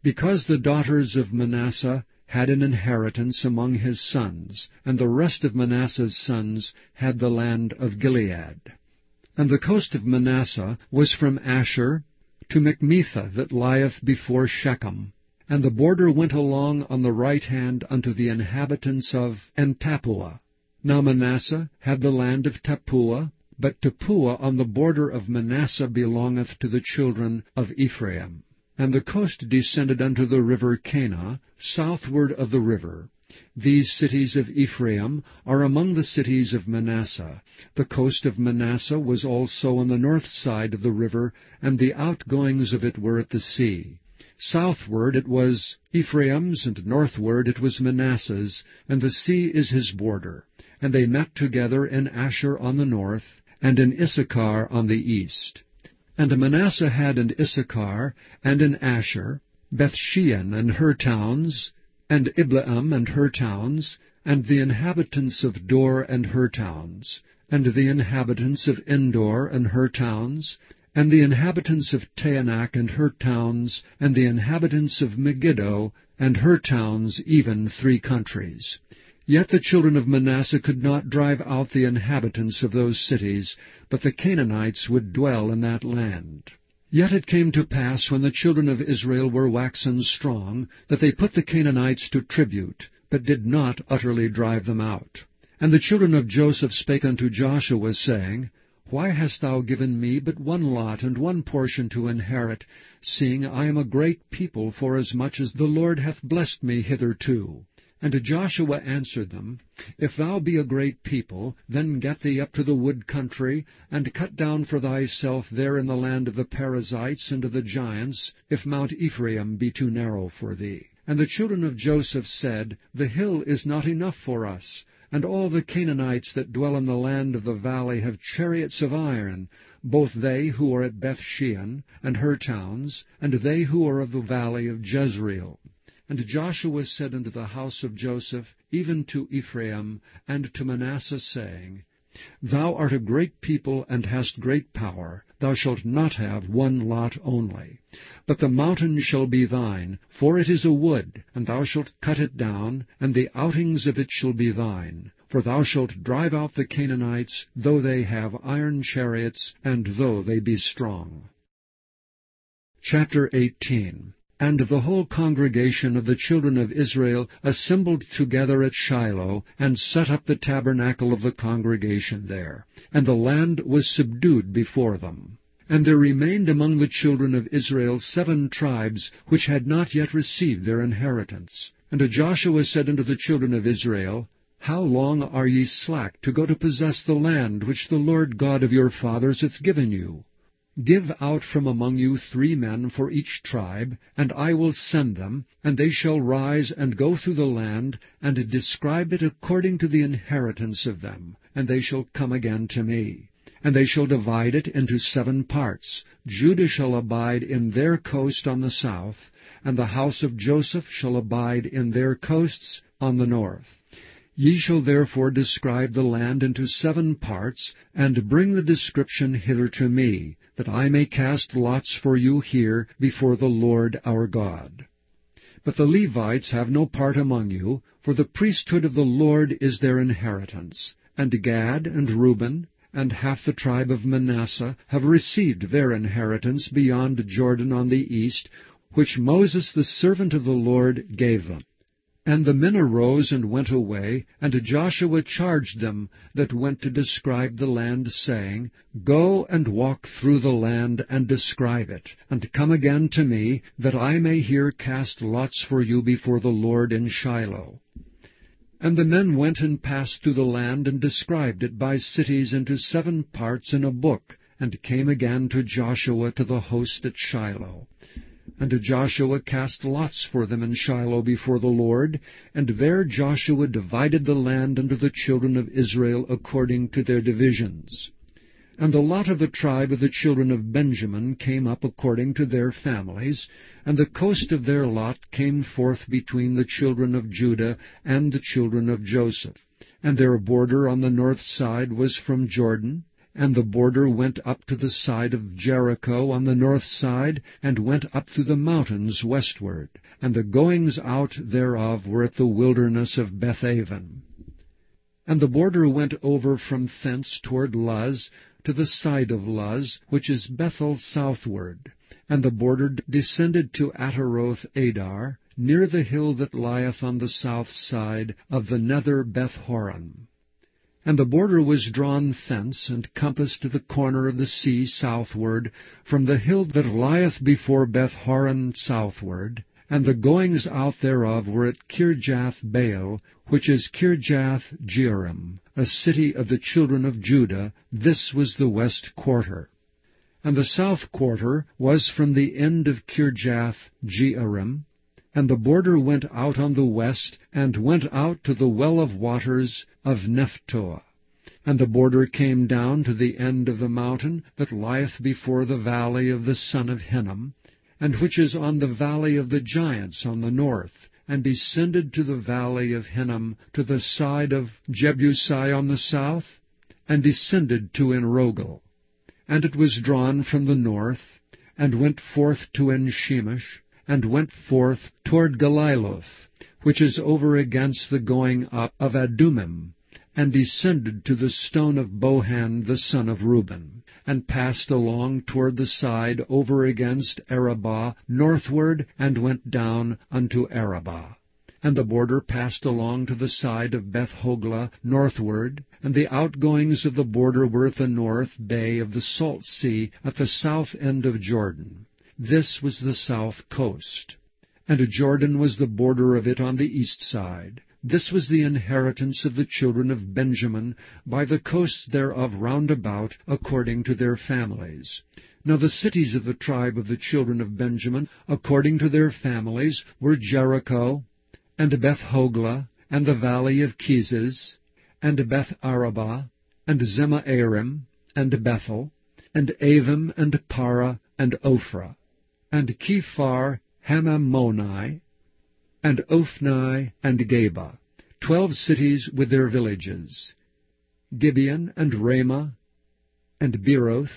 because the daughters of Manasseh had an inheritance among his sons, and the rest of Manasseh's sons had the land of Gilead. And the coast of Manasseh was from Asher to Michmethah that lieth before Shechem, and the border went along on the right hand unto the inhabitants of En-tappuah. Now Manasseh had the land of Tappuah, but Tappuah on the border of Manasseh belongeth to the children of Ephraim. And the coast descended unto the river Kanah, southward of the river. These cities of Ephraim are among the cities of Manasseh. The coast of Manasseh was also on the north side of the river, and the outgoings of it were at the sea. Southward it was Ephraim's, and northward it was Manasseh's, and the sea is his border. And they met together in Asher on the north, and in Issachar on the east. And Manasseh had in Issachar, and in Asher, Bethshean and her towns, and Ibleam and her towns, and the inhabitants of Dor and her towns, and the inhabitants of Endor and her towns, and the inhabitants of Taanach and her towns, and the inhabitants of Megiddo and her towns, even three countries. Yet the children of Manasseh could not drive out the inhabitants of those cities, but the Canaanites would dwell in that land. Yet it came to pass, when the children of Israel were waxen strong, that they put the Canaanites to tribute, but did not utterly drive them out. And the children of Joseph spake unto Joshua, saying, Why hast thou given me but one lot and one portion to inherit, seeing I am a great people, forasmuch as the Lord hath blessed me hitherto? And Joshua answered them, If thou be a great people, then get thee up to the wood country, and cut down for thyself there in the land of the Perizzites and of the giants, if Mount Ephraim be too narrow for thee. And the children of Joseph said, The hill is not enough for us, and all the Canaanites that dwell in the land of the valley have chariots of iron, both they who are at Bethshean and her towns, and they who are of the valley of Jezreel. And Joshua said unto the house of Joseph, even to Ephraim, and to Manasseh, saying, Thou art a great people, and hast great power. Thou shalt not have one lot only. But the mountain shall be thine, for it is a wood, and thou shalt cut it down, and the outings of it shall be thine. For thou shalt drive out the Canaanites, though they have iron chariots, and though they be strong. Chapter eighteen. And the whole congregation of the children of Israel assembled together at Shiloh, and set up the tabernacle of the congregation there. And the land was subdued before them. And there remained among the children of Israel seven tribes, which had not yet received their inheritance. And Joshua said unto the children of Israel, How long are ye slack to go to possess the land which the Lord God of your fathers hath given you? Give out from among you three men for each tribe, and I will send them, and they shall rise and go through the land, and describe it according to the inheritance of them, and they shall come again to me. And they shall divide it into seven parts. Judah shall abide in their coast on the south, and the house of Joseph shall abide in their coasts on the north. Ye shall therefore describe the land into seven parts, and bring the description hither to me, that I may cast lots for you here before the Lord our God. But the Levites have no part among you, for the priesthood of the Lord is their inheritance. And Gad and Reuben and half the tribe of Manasseh have received their inheritance beyond Jordan on the east, which Moses the servant of the Lord gave them. And the men arose and went away, and Joshua charged them that went to describe the land, saying, Go and walk through the land, and describe it, and come again to me, that I may here cast lots for you before the Lord in Shiloh. And the men went and passed through the land, and described it by cities into seven parts in a book, and came again to Joshua to the host at Shiloh. And Joshua cast lots for them in Shiloh before the Lord, and there Joshua divided the land unto the children of Israel according to their divisions. And the lot of the tribe of the children of Benjamin came up according to their families, and the coast of their lot came forth between the children of Judah and the children of Joseph. And their border on the north side was from Jordan, And the border went up to the side of Jericho on the north side, and went up through the mountains westward. And the goings out thereof were at the wilderness of Bethaven. And the border went over from thence toward Luz, to the side of Luz, which is Bethel southward. And the border descended to Ataroth Adar, near the hill that lieth on the south side of the nether Bethhoron. And the border was drawn thence, and compassed to the corner of the sea southward, from the hill that lieth before Bethhoron southward. And the goings out thereof were at Kirjath-baal, which is Kirjath-jearim, a city of the children of Judah. This was the west quarter. And the south quarter was from the end of Kirjath-jearim. And the border went out on the west, and went out to the well of waters of Nephtoah. And the border came down to the end of the mountain that lieth before the valley of the son of Hinnom, and which is on the valley of the giants on the north, and descended to the valley of Hinnom, to the side of Jebusi on the south, and descended to Enrogel. And it was drawn from the north, and went forth to En-shemesh, and went forth toward Galiloth, which is over against the going up of Adumim, and descended to the stone of Bohan the son of Reuben, and passed along toward the side over against Arabah northward, and went down unto Arabah. And the border passed along to the side of Beth-hoglah northward, and the outgoings of the border were at the north bay of the Salt Sea, at the south end of Jordan. This was the south coast. And Jordan was the border of it on the east side. This was the inheritance of the children of Benjamin, by the coasts thereof round about, according to their families. Now the cities of the tribe of the children of Benjamin, according to their families, were Jericho, and Beth-hoglah, and the valley of Keziz, and Beth-arabah, and Zemaarim, and Bethel, and Avim, and Parah, and Ophrah, and Kephar Hamammoni, and Ophni, and Geba, twelve cities with their villages, Gibeon, and Ramah, and Beeroth,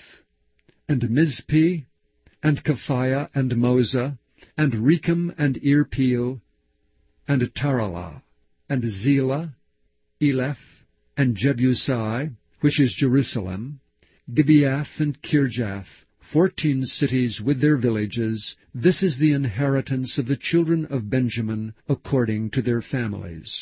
and Mizpeh, and Kephaiah, and Moza, and Rechem, and Irpeel, and Taralah, and Zelah, Eleph, and Jebusi, which is Jerusalem, Gibeath, and Kirjath, fourteen cities with their villages. This is the inheritance of the children of Benjamin, according to their families.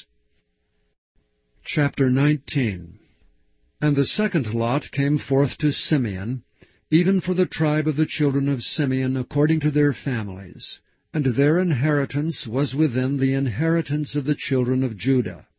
Chapter nineteen. And the second lot came forth to Simeon, even for the tribe of the children of Simeon, according to their families. And their inheritance was within the inheritance of the children of Judah.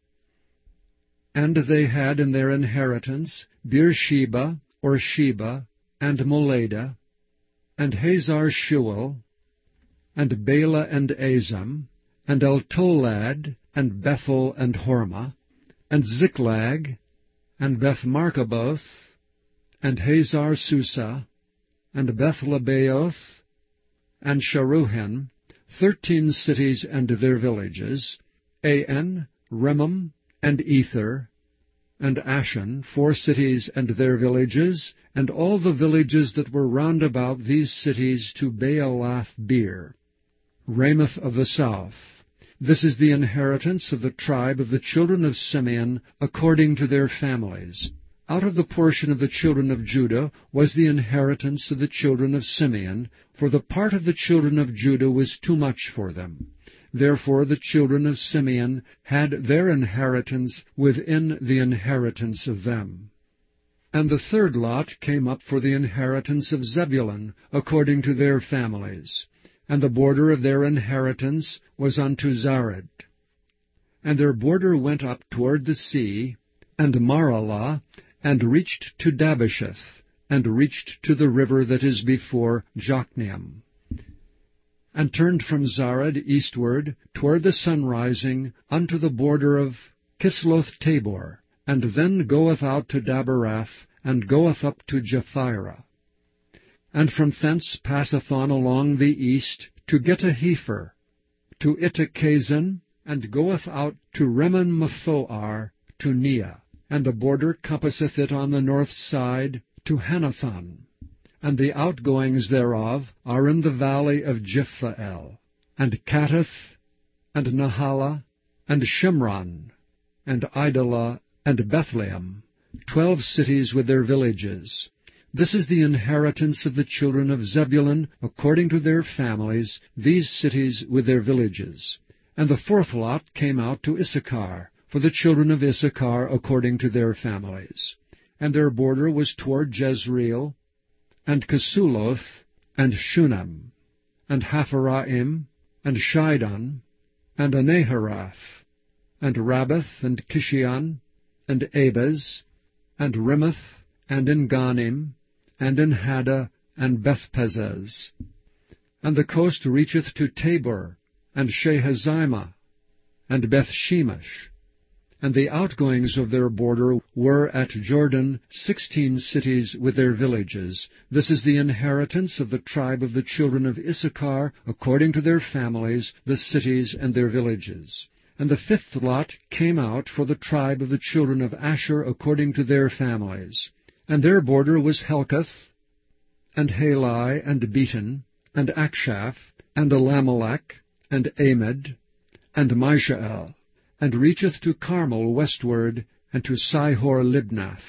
And they had in their inheritance Beersheba, or Sheba, and Moladah, and Hazar-shual, and Bela and Azam, and Eltolad, and Bethel and Hormah, and Ziklag, and Beth-marcaboth, and Hazar-susah, and Beth-lebaoth, and Sharuhen, thirteen cities and their villages, An, Remem, and Ether, and Ashan, four cities and their villages, and all the villages that were round about these cities to Baalath-beer, Ramoth of the south. This is the inheritance of the tribe of the children of Simeon, according to their families. Out of the portion of the children of Judah was the inheritance of the children of Simeon, for the part of the children of Judah was too much for them. Therefore the children of Simeon had their inheritance within the inheritance of them. And the third lot came up for the inheritance of Zebulun, according to their families. And the border of their inheritance was unto Zared. And their border went up toward the sea, and Maralah, and reached to Dabbesheth, and reached to the river that is before Jokneam, and turned from Zared eastward toward the sunrising unto the border of Kisloth-tabor, and then goeth out to Daberath, and goeth up to Japhira, and from thence passeth on along the east to Gittahepher, to Ittachazan, and goeth out to Remon-methoar, to Neah. And the border compasseth it on the north side to Hanathon, and the outgoings thereof are in the valley of Jephthahel, and Katteth, and Nahala, and Shimron, and Idalah, and Bethlehem, twelve cities with their villages. This is the inheritance of the children of Zebulun, according to their families, these cities with their villages. And the fourth lot came out to Issachar, for the children of Issachar according to their families. And their border was toward Jezreel, and Kesuloth, and Shunem, and Hapharaim, and Shidon, and Anaharath, and Rabbath, and Kishion, and Abez, and Rimmeth, and Enganim, and Enhada, and Bethpazez. And the coast reacheth to Tabor, and Shehazimah, and Bethshemesh. And the outgoings of their border were at Jordan sixteen cities with their villages. This is the inheritance of the tribe of the children of Issachar, according to their families, the cities and their villages. And the fifth lot came out for the tribe of the children of Asher, according to their families. And their border was Helkath, and Halai, and Beton, and Akshaph, and Elamelech, and Amid, and Mishael, and reacheth to Carmel westward, and to Sihor-Libnath,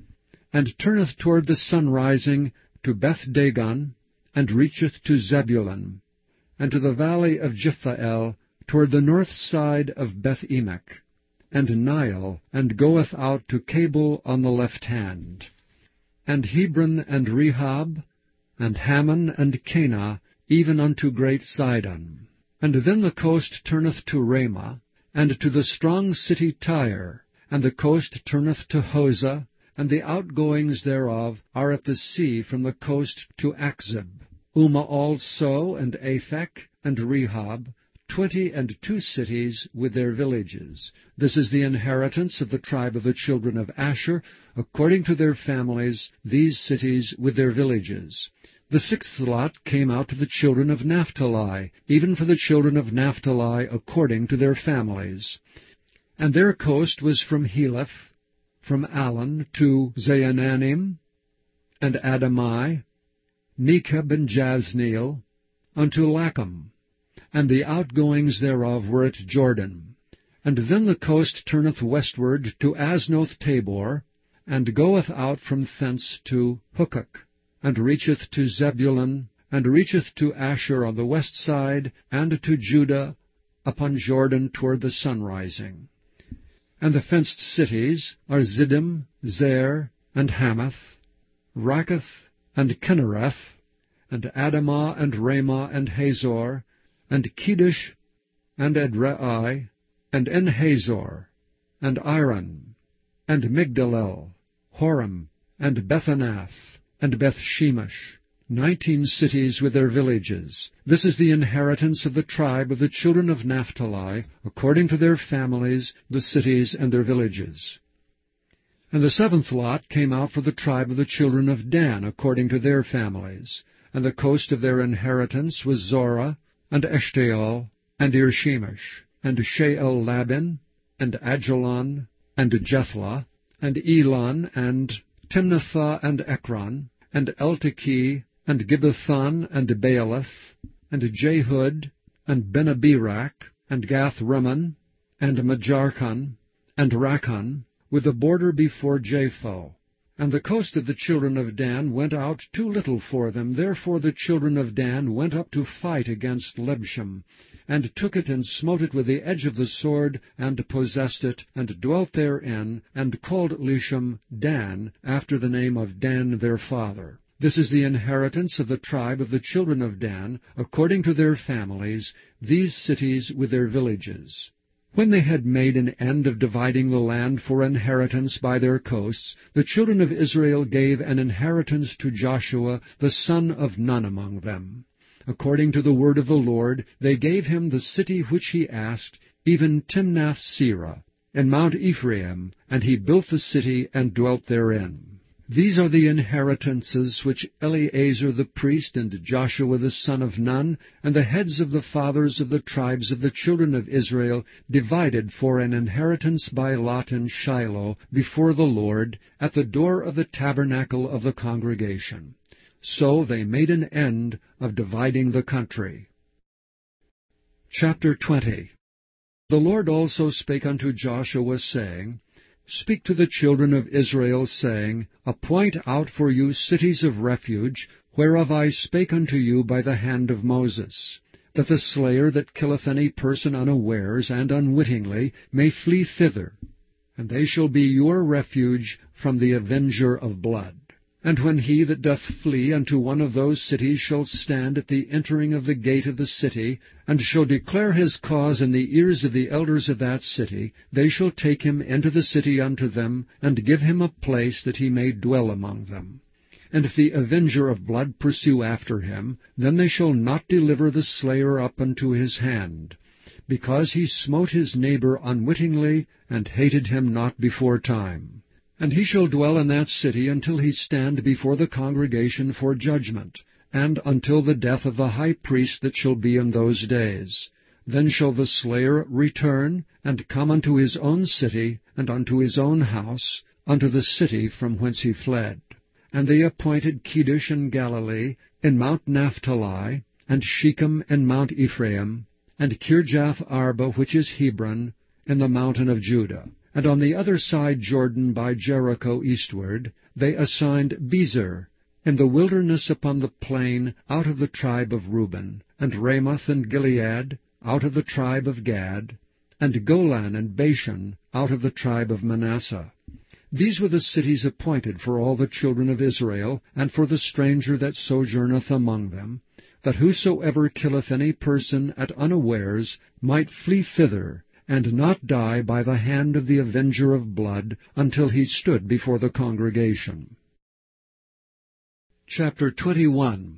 and turneth toward the sunrising to Beth-Dagon, and reacheth to Zebulun, and to the valley of Jephthahel, toward the north side of Beth-Emek, and Nile, and goeth out to Cabul on the left hand, and Hebron, and Rehob, and Hammon, and Cana, even unto great Sidon. And then the coast turneth to Ramah, and to the strong city Tyre, and the coast turneth to Hosah, and the outgoings thereof are at the sea from the coast to Achzib. Uma also, and Aphek, and Rehob, twenty and two cities with their villages. This is the inheritance of the tribe of the children of Asher, according to their families, these cities with their villages. The sixth lot came out to the children of Naphtali, even for the children of Naphtali according to their families. And their coast was from Heleph, from Allen to Zaananim, and Adamai, Nekeb and Jazneel, unto Lacham, and the outgoings thereof were at Jordan. And then the coast turneth westward to Aznoth Tabor, and goeth out from thence to Hukok, and reacheth to Zebulun, and reacheth to Asher on the west side, and to Judah upon Jordan toward the sunrising. And the fenced cities are Ziddim, Zer, and Hamath, Rakkath, and Kinnereth, and Adamah, and Ramah, and Hazor, and Kedesh, and Edrei, and Enhazor, and Iron, and Migdalel, Horem, and Bethanath, and Bethshemesh, nineteen cities with their villages. This is the inheritance of the tribe of the children of Naphtali, according to their families, the cities and their villages. And the seventh lot came out for the tribe of the children of Dan, according to their families. And the coast of their inheritance was Zorah, and Eshtaol, and Irshemesh, and Sheel-Labin, and Ajalon, and Jethlah, and Elon, and Timnathah, and Ekron, and Eltekeh, and Gibbethon, and Baalath, and Jehud, and Benaberak, and Gath-Rimmon, and Majarkon, and Rakkon, with a border before Japho. And the coast of the children of Dan went out too little for them. Therefore the children of Dan went up to fight against Lebshem, and took it and smote it with the edge of the sword, and possessed it, and dwelt therein, and called Leshem Dan, after the name of Dan their father. This is the inheritance of the tribe of the children of Dan, according to their families, these cities with their villages. When they had made an end of dividing the land for inheritance by their coasts, the children of Israel gave an inheritance to Joshua, the son of Nun, among them. According to the word of the Lord, they gave him the city which he asked, even Timnath-Serah, in Mount Ephraim, and he built the city and dwelt therein. These are the inheritances which Eleazar the priest and Joshua the son of Nun and the heads of the fathers of the tribes of the children of Israel divided for an inheritance by lot in Shiloh before the Lord at the door of the tabernacle of the congregation. So they made an end of dividing the country. Chapter twenty. The Lord also spake unto Joshua, saying, Speak to the children of Israel, saying, Appoint out for you cities of refuge, whereof I spake unto you by the hand of Moses, that the slayer that killeth any person unawares and unwittingly may flee thither, and they shall be your refuge from the avenger of blood. And when he that doth flee unto one of those cities shall stand at the entering of the gate of the city, and shall declare his cause in the ears of the elders of that city, they shall take him into the city unto them, and give him a place that he may dwell among them. And if the avenger of blood pursue after him, then they shall not deliver the slayer up unto his hand, because he smote his neighbor unwittingly, and hated him not before time. And he shall dwell in that city until he stand before the congregation for judgment, and until the death of the high priest that shall be in those days. Then shall the slayer return, and come unto his own city, and unto his own house, unto the city from whence he fled. And they appointed Kedesh in Galilee, in Mount Naphtali, and Shechem in Mount Ephraim, and Kirjath Arba, which is Hebron, in the mountain of Judah. And on the other side Jordan by Jericho eastward, they assigned Bezer, in the wilderness upon the plain, out of the tribe of Reuben, and Ramoth and Gilead, out of the tribe of Gad, and Golan and Bashan, out of the tribe of Manasseh. These were the cities appointed for all the children of Israel, and for the stranger that sojourneth among them, that whosoever killeth any person at unawares might flee thither, and not die by the hand of the avenger of blood, until he stood before the congregation. Chapter twenty-one.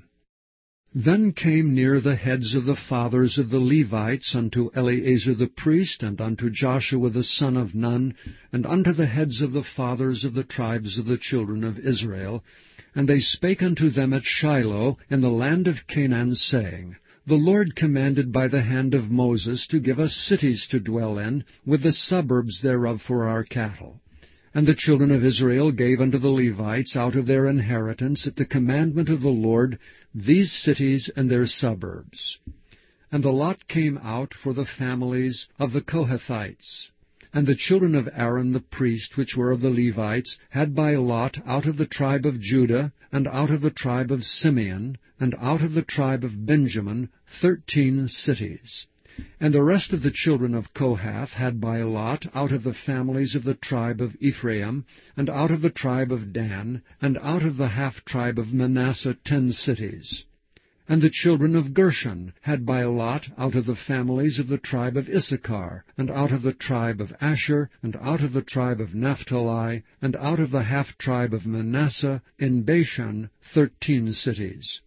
Then came near the heads of the fathers of the Levites unto Eleazar the priest, and unto Joshua the son of Nun, and unto the heads of the fathers of the tribes of the children of Israel, and they spake unto them at Shiloh in the land of Canaan, saying, The Lord commanded by the hand of Moses to give us cities to dwell in, with the suburbs thereof for our cattle. And the children of Israel gave unto the Levites out of their inheritance at the commandment of the Lord these cities and their suburbs. And the lot came out for the families of the Kohathites. And the children of Aaron the priest, which were of the Levites, had by lot out of the tribe of Judah, and out of the tribe of Simeon, and out of the tribe of Benjamin, thirteen cities. And the rest of the children of Kohath had by lot out of the families of the tribe of Ephraim, and out of the tribe of Dan, and out of the half-tribe of Manasseh, ten cities. And the children of Gershon had by lot out of the families of the tribe of Issachar, and out of the tribe of Asher, and out of the tribe of Naphtali, and out of the half-tribe of Manasseh, in Bashan, thirteen cities.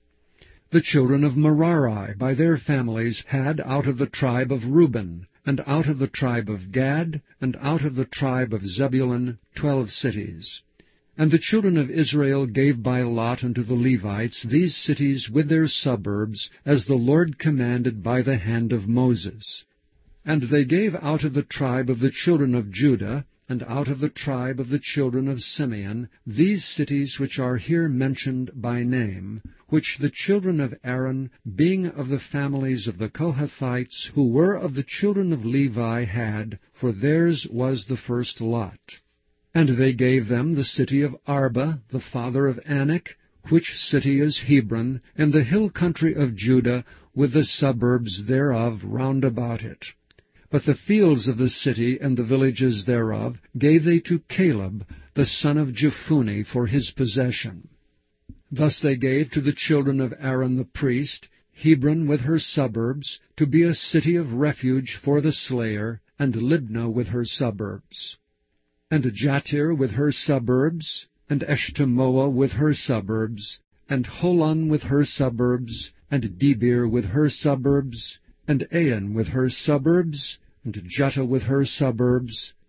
The children of Merari by their families had out of the tribe of Reuben, and out of the tribe of Gad, and out of the tribe of Zebulun, twelve cities. And the children of Israel gave by lot unto the Levites these cities with their suburbs, as the Lord commanded by the hand of Moses. And they gave out of the tribe of the children of Judah, and out of the tribe of the children of Simeon, these cities which are here mentioned by name, which the children of Aaron, being of the families of the Kohathites, who were of the children of Levi, had, for theirs was the first lot. And they gave them the city of Arba, the father of Anak, which city is Hebron, in the hill country of Judah, with the suburbs thereof round about it. But the fields of the city and the villages thereof gave they to Caleb, the son of Jephunneh, for his possession. Thus they gave to the children of Aaron the priest Hebron with her suburbs, to be a city of refuge for the slayer, and Libnah with her suburbs. And Jattir with her suburbs, and Eshtemoa with her suburbs, and Holon with her suburbs, and Debir with her suburbs, and Ain with her suburbs, and Juttah with her suburbs,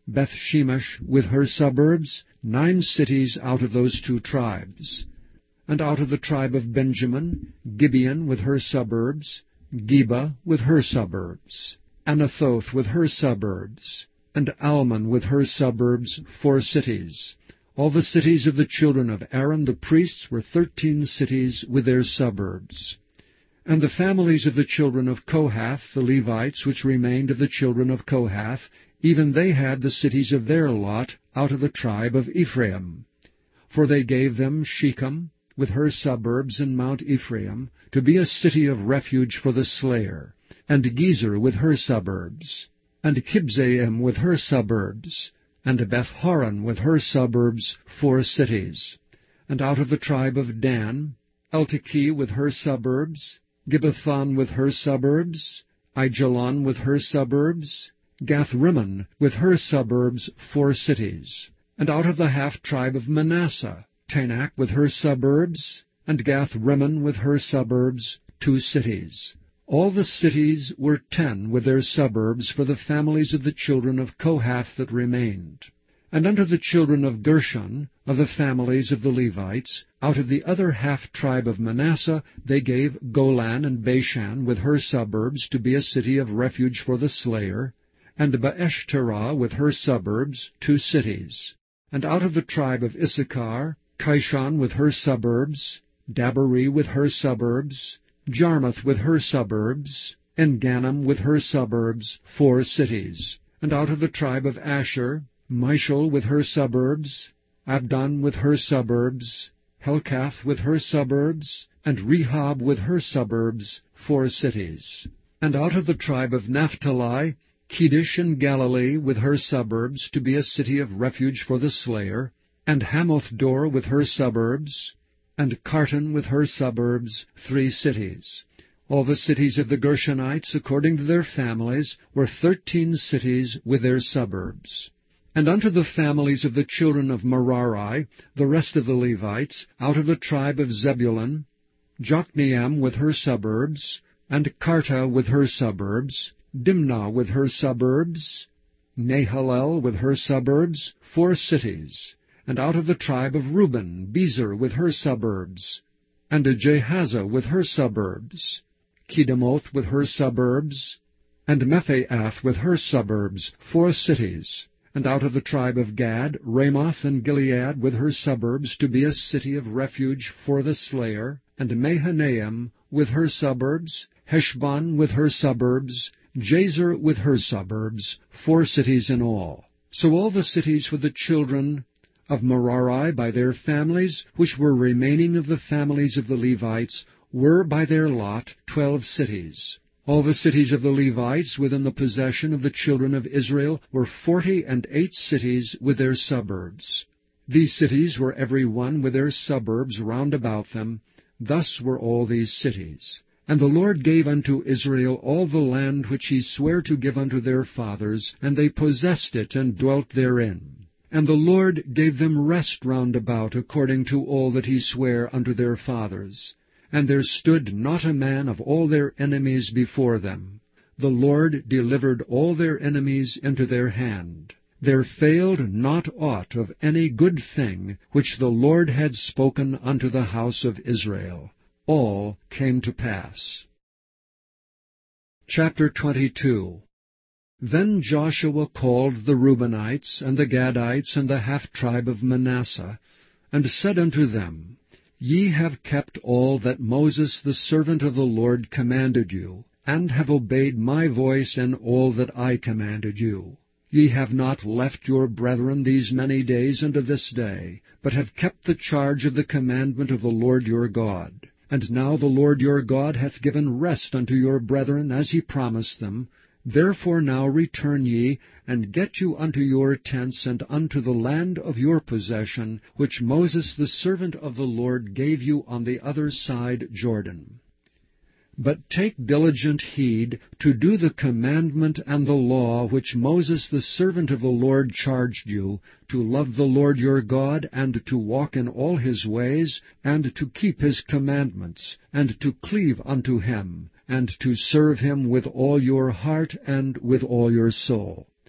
Beth-Shemesh with her suburbs, nine cities out of those two tribes. And out of the tribe of Benjamin, Gibeon with her suburbs, Geba with her suburbs, Anathoth with her suburbs, and Almon with her suburbs, four cities. All the cities of the children of Aaron the priests were thirteen cities with their suburbs. And the families of the children of Kohath, the Levites, which remained of the children of Kohath, even they had the cities of their lot out of the tribe of Ephraim. For they gave them Shechem, with her suburbs in Mount Ephraim, to be a city of refuge for the slayer, and Gezer with her suburbs, and Kibzaim with her suburbs, and Beth-horon with her suburbs, four cities. And out of the tribe of Dan, Eltekeh with her suburbs, Gibbethon with her suburbs, Aijalon with her suburbs, Gath-rimmon with her suburbs, four cities. And out of the half-tribe of Manasseh, Tanakh with her suburbs, and Gath-rimmon with her suburbs, two cities. All the cities were ten with their suburbs for the families of the children of Kohath that remained. And unto the children of Gershon, of the families of the Levites, out of the other half-tribe of Manasseh, they gave Golan and Bashan with her suburbs to be a city of refuge for the slayer, and Beeshterah with her suburbs, two cities. And out of the tribe of Issachar, Kishon with her suburbs, Dabari with her suburbs, Jarmuth with her suburbs, En-gannim with her suburbs, four cities. And out of the tribe of Asher, Mishal with her suburbs, Abdon with her suburbs, Helkath with her suburbs, and Rehob with her suburbs, four cities. And out of the tribe of Naphtali, Kedesh in Galilee with her suburbs, to be a city of refuge for the slayer, and Hamoth-dor with her suburbs, and Kartan with her suburbs, three cities. All the cities of the Gershonites, according to their families, were thirteen cities with their suburbs. And unto the families of the children of Merari, the rest of the Levites, out of the tribe of Zebulun, Jokneam with her suburbs, and Karta with her suburbs, Dimnah with her suburbs, Nahalel with her suburbs, four cities. And out of the tribe of Reuben, Bezer with her suburbs, and Jehazzah with her suburbs, Kedemoth with her suburbs, and Mephaath with her suburbs, four cities. And out of the tribe of Gad, Ramoth and Gilead with her suburbs, to be a city of refuge for the slayer, and Mahanaim with her suburbs, Heshbon with her suburbs, Jazer with her suburbs, four cities in all. So all the cities for the children of Merari by their families, which were remaining of the families of the Levites, were by their lot twelve cities. All the cities of the Levites within the possession of the children of Israel were forty and eight cities with their suburbs. These cities were every one with their suburbs round about them. Thus were all these cities. And the Lord gave unto Israel all the land which he sware to give unto their fathers, and they possessed it and dwelt therein. And the Lord gave them rest round about, according to all that he sware unto their fathers. And there stood not a man of all their enemies before them. The Lord delivered all their enemies into their hand. There failed not aught of any good thing which the Lord had spoken unto the house of Israel. All came to pass. Chapter twenty-two. Then Joshua called the Reubenites, and the Gadites, and the half-tribe of Manasseh, and said unto them, Ye have kept all that Moses the servant of the Lord commanded you, and have obeyed my voice in all that I commanded you. Ye have not left your brethren these many days unto this day, but have kept the charge of the commandment of the Lord your God. And now the Lord your God hath given rest unto your brethren, as he promised them. Therefore now return ye, and get you unto your tents, and unto the land of your possession, which Moses the servant of the Lord gave you on the other side Jordan. But take diligent heed to do the commandment and the law which Moses the servant of the Lord charged you, to love the Lord your God, and to walk in all his ways, and to keep his commandments, and to cleave unto him, and to serve him with all your heart and with all your soul.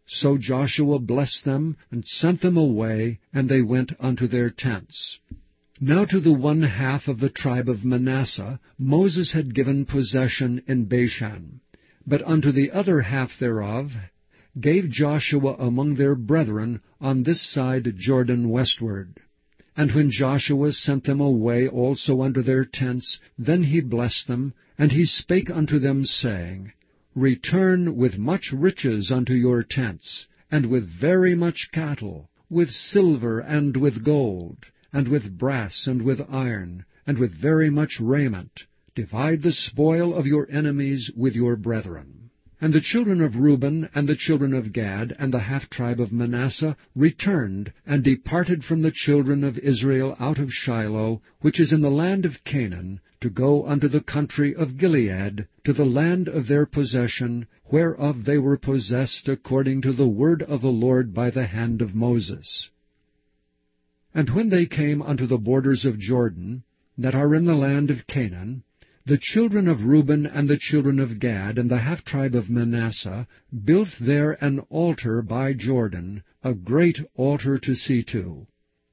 So Joshua blessed them, and sent them away, and they went unto their tents. Now to the one half of the tribe of Manasseh Moses had given possession in Bashan. But unto the other half thereof gave Joshua among their brethren on this side Jordan westward. And when Joshua sent them away also unto their tents, then he blessed them, and he spake unto them, saying, Return with much riches unto your tents, and with very much cattle, with silver and with gold, and with brass and with iron, and with very much raiment. Divide the spoil of your enemies with your brethren. And the children of Reuben and the children of Gad and the half-tribe of Manasseh returned, and departed from the children of Israel out of Shiloh, which is in the land of Canaan, to go unto the country of Gilead, to the land of their possession, whereof they were possessed according to the word of the Lord by the hand of Moses. And when they came unto the borders of Jordan, that are in the land of Canaan, the children of Reuben and the children of Gad and the half-tribe of Manasseh built there an altar by Jordan, a great altar to see to.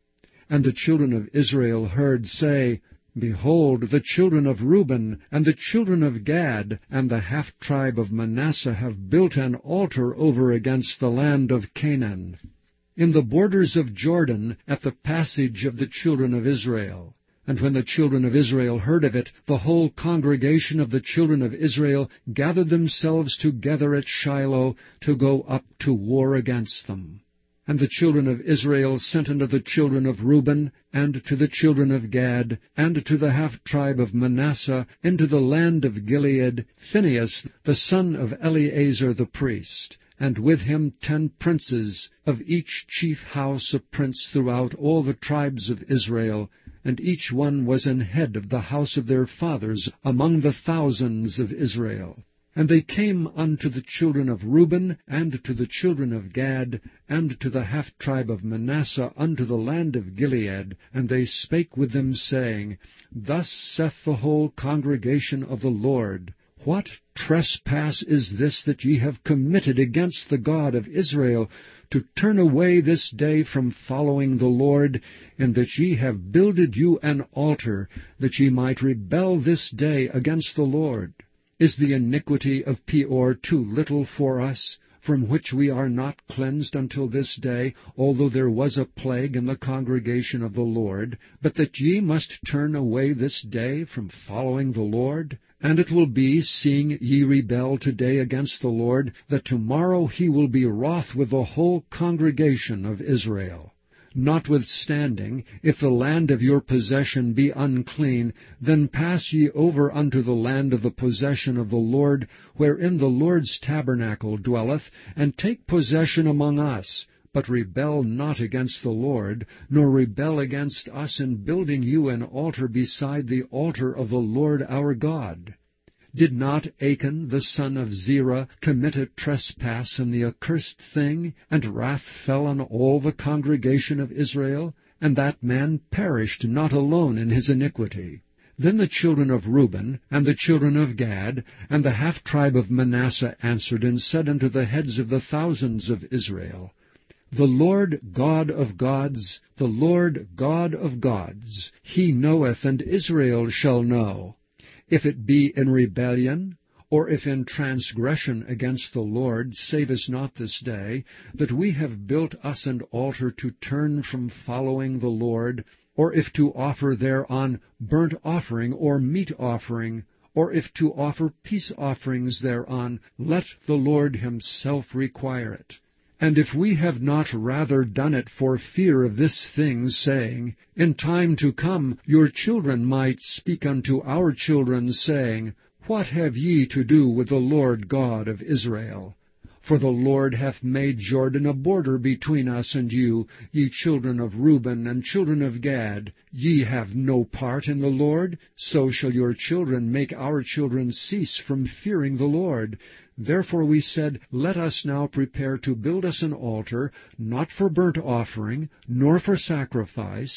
And the children of Israel heard say, Behold, the children of Reuben and the children of Gad and the half-tribe of Manasseh have built an altar over against the land of Canaan, in the borders of Jordan, at the passage of the children of Israel. And when the children of Israel heard of it, the whole congregation of the children of Israel gathered themselves together at Shiloh to go up to war against them. And the children of Israel sent unto the children of Reuben, and to the children of Gad, and to the half-tribe of Manasseh, into the land of Gilead, Phinehas the son of Eleazar the priest, and with him ten princes, of each chief house a prince throughout all the tribes of Israel, and each one was an head of the house of their fathers among the thousands of Israel. And they came unto the children of Reuben, and to the children of Gad, and to the half-tribe of Manasseh unto the land of Gilead, and they spake with them, saying, Thus saith the whole congregation of the Lord, What trespass is this that ye have committed against the God of Israel, to turn away this day from following the Lord, in that ye have builded you an altar, that ye might rebel this day against the Lord? Is the iniquity of Peor too little for us, from which we are not cleansed until this day, although there was a plague in the congregation of the Lord, but that ye must turn away this day from following the Lord? And it will be, seeing ye rebel today against the Lord, that tomorrow he will be wroth with the whole congregation of Israel. Notwithstanding, if the land of your possession be unclean, then pass ye over unto the land of the possession of the Lord, wherein the Lord's tabernacle dwelleth, and take possession among us. But rebel not against the Lord, nor rebel against us in building you an altar beside the altar of the Lord our God. Did not Achan the son of Zerah commit a trespass in the accursed thing, and wrath fell on all the congregation of Israel? And that man perished not alone in his iniquity. Then the children of Reuben, and the children of Gad, and the half-tribe of Manasseh answered and said unto the heads of the thousands of Israel, The Lord God of gods, the Lord God of gods, he knoweth, and Israel shall know. If it be in rebellion, or if in transgression against the Lord, save us not this day, that we have built us an altar to turn from following the Lord, or if to offer thereon burnt offering or meat offering, or if to offer peace offerings thereon, let the Lord himself require it. And if we have not rather done it for fear of this thing, saying, In time to come your children might speak unto our children, saying, What have ye to do with the Lord God of Israel? For the Lord hath made Jordan a border between us and you, ye children of Reuben and children of Gad. Ye have no part in the Lord, so shall your children make our children cease from fearing the Lord. Therefore we said, Let us now prepare to build us an altar, not for burnt offering, nor for sacrifice,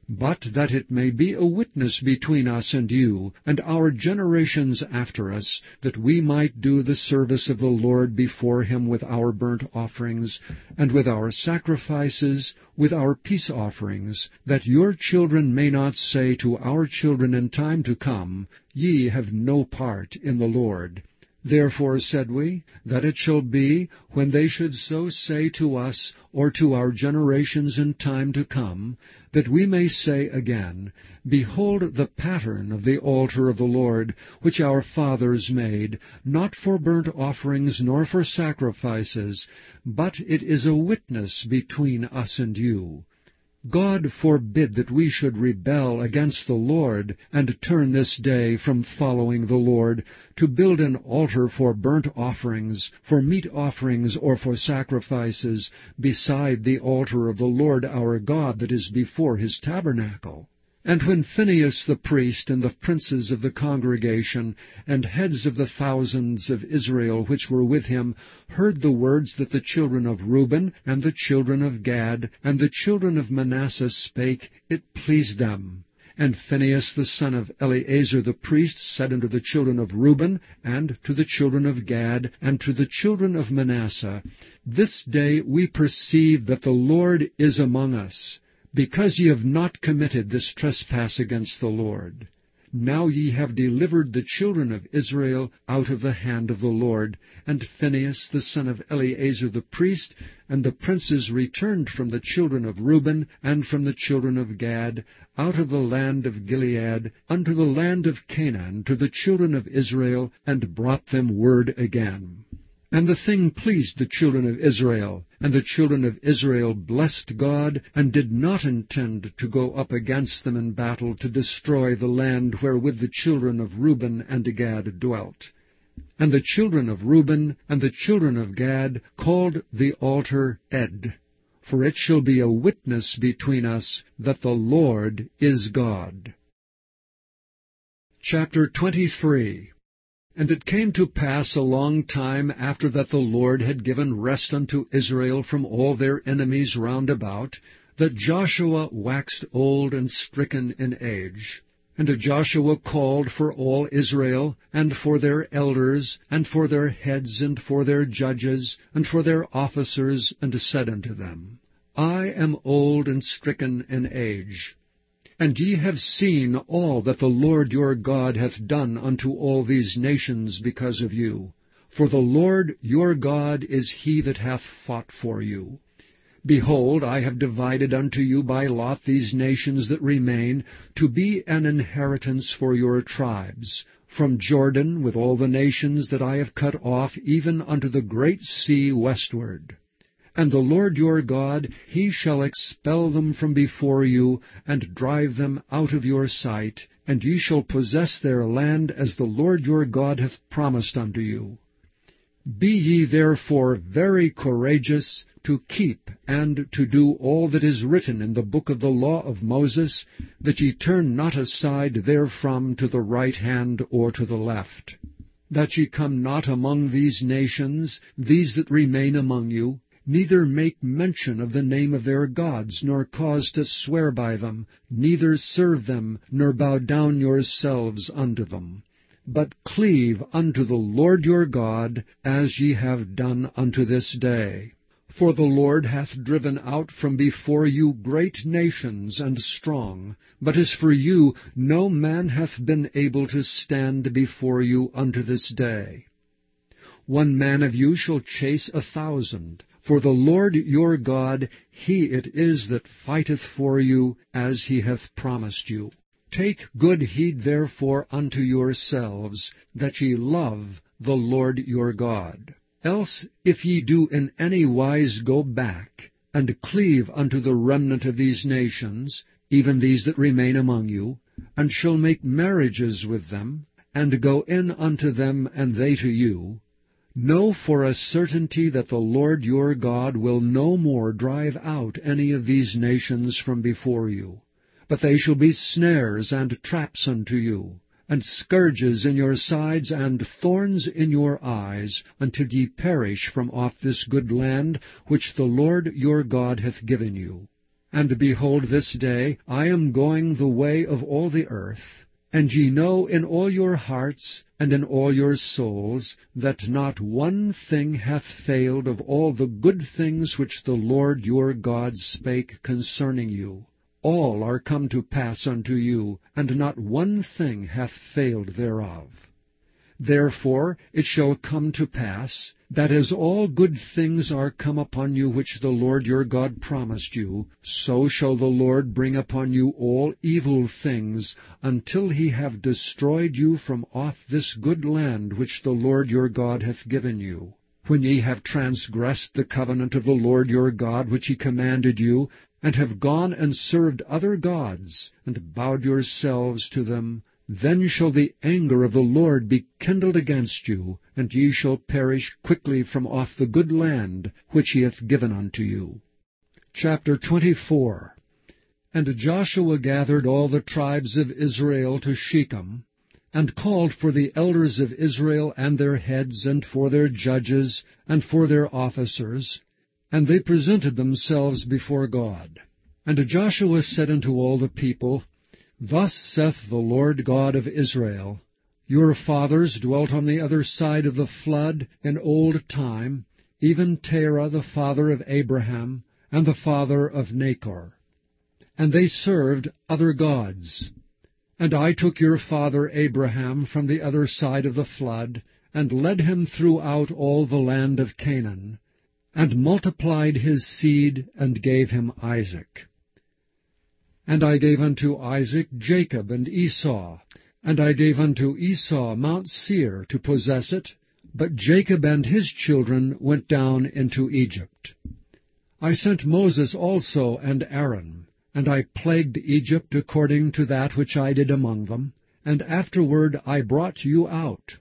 but that it may be a witness between us and you, and our generations after us, that we might do the service of the Lord before him with our burnt offerings, and with our sacrifices, with our peace offerings, that your children may not say to our children in time to come, Ye have no part in the Lord. Therefore said we, that it shall be, when they should so say to us, or to our generations in time to come, that we may say again, Behold the pattern of the altar of the Lord, which our fathers made, not for burnt offerings nor for sacrifices, but it is a witness between us and you. God forbid that we should rebel against the Lord, and turn this day from following the Lord, to build an altar for burnt offerings, for meat offerings, or for sacrifices, beside the altar of the Lord our God that is before his tabernacle. And when Phinehas the priest, and the princes of the congregation, and heads of the thousands of Israel which were with him, heard the words that the children of Reuben, and the children of Gad, and the children of Manasseh spake, it pleased them. And Phinehas the son of Eleazar the priest said unto the children of Reuben, and to the children of Gad, and to the children of Manasseh, This day we perceive that the Lord is among us, because ye have not committed this trespass against the Lord. Now ye have delivered the children of Israel out of the hand of the Lord. And Phinehas the son of Eleazar the priest, and the princes returned from the children of Reuben, and from the children of Gad, out of the land of Gilead, unto the land of Canaan, to the children of Israel, and brought them word again. And the thing pleased the children of Israel, and the children of Israel blessed God, and did not intend to go up against them in battle to destroy the land wherewith the children of Reuben and Gad dwelt. And the children of Reuben and the children of Gad called the altar Ed, for it shall be a witness between us that the Lord is God. Chapter twenty-three. And it came to pass a long time after that the Lord had given rest unto Israel from all their enemies round about, that Joshua waxed old and stricken in age. And Joshua called for all Israel, and for their elders, and for their heads, and for their judges, and for their officers, and said unto them, I am old and stricken in age. And ye have seen all that the Lord your God hath done unto all these nations because of you. For the Lord your God is he that hath fought for you. Behold, I have divided unto you by lot these nations that remain, to be an inheritance for your tribes, from Jordan with all the nations that I have cut off, even unto the great sea westward. And the Lord your God, he shall expel them from before you, and drive them out of your sight, and ye shall possess their land as the Lord your God hath promised unto you. Be ye therefore very courageous, to keep and to do all that is written in the book of the law of Moses, that ye turn not aside therefrom to the right hand or to the left, that ye come not among these nations, these that remain among you, neither make mention of the name of their gods, nor cause to swear by them, neither serve them, nor bow down yourselves unto them. But cleave unto the Lord your God, as ye have done unto this day. For the Lord hath driven out from before you great nations and strong, but as for you, no man hath been able to stand before you unto this day. One man of you shall chase a thousand. For the Lord your God, he it is that fighteth for you, as he hath promised you. Take good heed therefore unto yourselves, that ye love the Lord your God. Else, if ye do in any wise go back, and cleave unto the remnant of these nations, even these that remain among you, and shall make marriages with them, and go in unto them, and they to you, know for a certainty that the Lord your God will no more drive out any of these nations from before you, but they shall be snares and traps unto you, and scourges in your sides, and thorns in your eyes, until ye perish from off this good land which the Lord your God hath given you. And behold, this day I am going the way of all the earth, and ye know in all your hearts and in all your souls that not one thing hath failed of all the good things which the Lord your God spake concerning you. All are come to pass unto you, and not one thing hath failed thereof. Therefore it shall come to pass, that as all good things are come upon you which the Lord your God promised you, so shall the Lord bring upon you all evil things, until he have destroyed you from off this good land which the Lord your God hath given you. When ye have transgressed the covenant of the Lord your God which he commanded you, and have gone and served other gods, and bowed yourselves to them, then shall the anger of the Lord be kindled against you, and ye shall perish quickly from off the good land which he hath given unto you. Chapter twenty-four. And Joshua gathered all the tribes of Israel to Shechem, and called for the elders of Israel and their heads, and for their judges, and for their officers, and they presented themselves before God. And Joshua said unto all the people, Thus saith the Lord God of Israel, Your fathers dwelt on the other side of the flood in old time, even Terah the father of Abraham, and the father of Nachor. And they served other gods. And I took your father Abraham from the other side of the flood, and led him throughout all the land of Canaan, and multiplied his seed, and gave him Isaac. And I gave unto Isaac Jacob and Esau, and I gave unto Esau Mount Seir to possess it, but Jacob and his children went down into Egypt. I sent Moses also and Aaron, and I plagued Egypt according to that which I did among them, and afterward I brought you out.